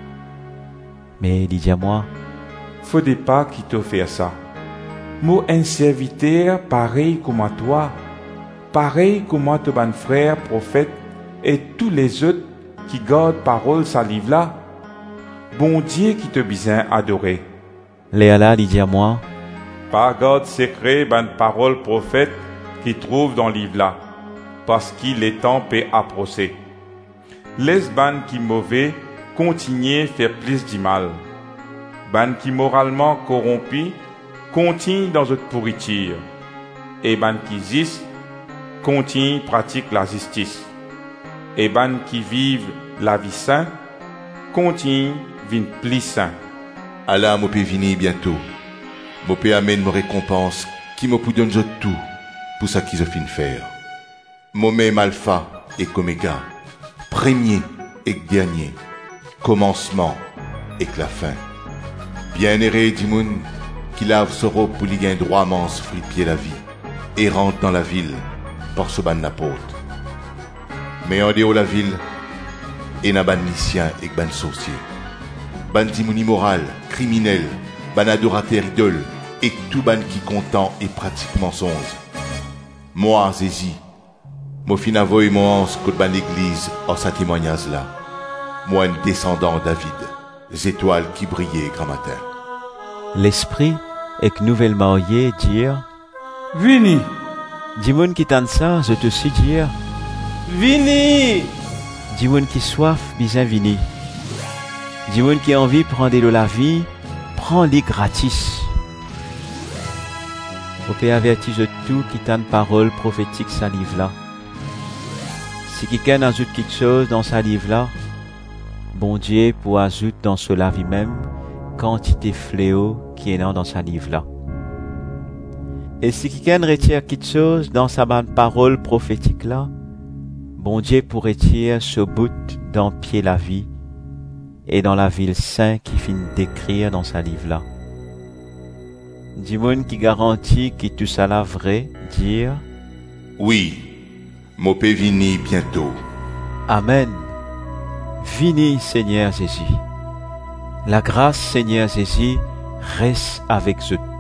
Mais dis à moi, faudrait pas qu'il te fasse ça. Moi, un serviteur pareil comme à toi, pareil comme à ton bon frère prophète et tous les autres qui gardent parole sa livre là. Bon Dieu qui te besoin adorer. Léa là, dis à moi, pas garde secret ban parole prophète qui trouve dans le livre là, parce qu'il est temps peut approcher. Laisse ban qui mauvais continuer faire plus du mal. Ban qui moralement corrompu continue dans votre pourriture. Et ban qui zis continue pratique la justice. Et ban qui vivent la vie sainte continue vin plus saint. Allah me peut venir bientôt. Me peut amène mes récompenses qui me peut donner tout pour ça qu'ils ont fin faire. Moi-même alpha et oméga, premier et dernier, commencement et la fin. Bien-aimé Dimoun, qui lave ce robe pour lui gagner droit manse fripier la vie, et rentre dans la ville, par ce ban n'apôtre. Mais en dehors de la ville, et n'a ban lycien et ban sorcier. Ban Dimoun immoral, criminel, ban adorateur idole, et tout ban qui content et pratique mensonge. Moi, Zézi, moi fin avoye mon anse que ban église en sa témoignage là. Moi, un descendant David, les étoiles qui brillaient grand matin. L'esprit est nouvelle mariée dire Vini. Dimoun qui t'en ça, je te suis dire Vini. Dimoun qui soif, bien vini. Dimoun qui envie prendre de la vie, prends-les gratis. Au Père avertis de tout qui t'a une parole prophétique sa livre là. Si quelqu'un ajoute quelque chose dans sa livre là, bon Dieu pour ajouter dans cela vie même quantité fléau qui est dans sa livre là. Et si quelqu'un retire quelque chose dans sa parole prophétique là, bon Dieu pour retirer ce bout dans pied la vie et dans la ville saint qui finit d'écrire dans sa livre là. Dimoun qui garantit que tout ça là vrai, dire oui, mon Père vini bientôt. Amen. Vini Seigneur Jésus. La grâce Seigneur Jésus reste avec eux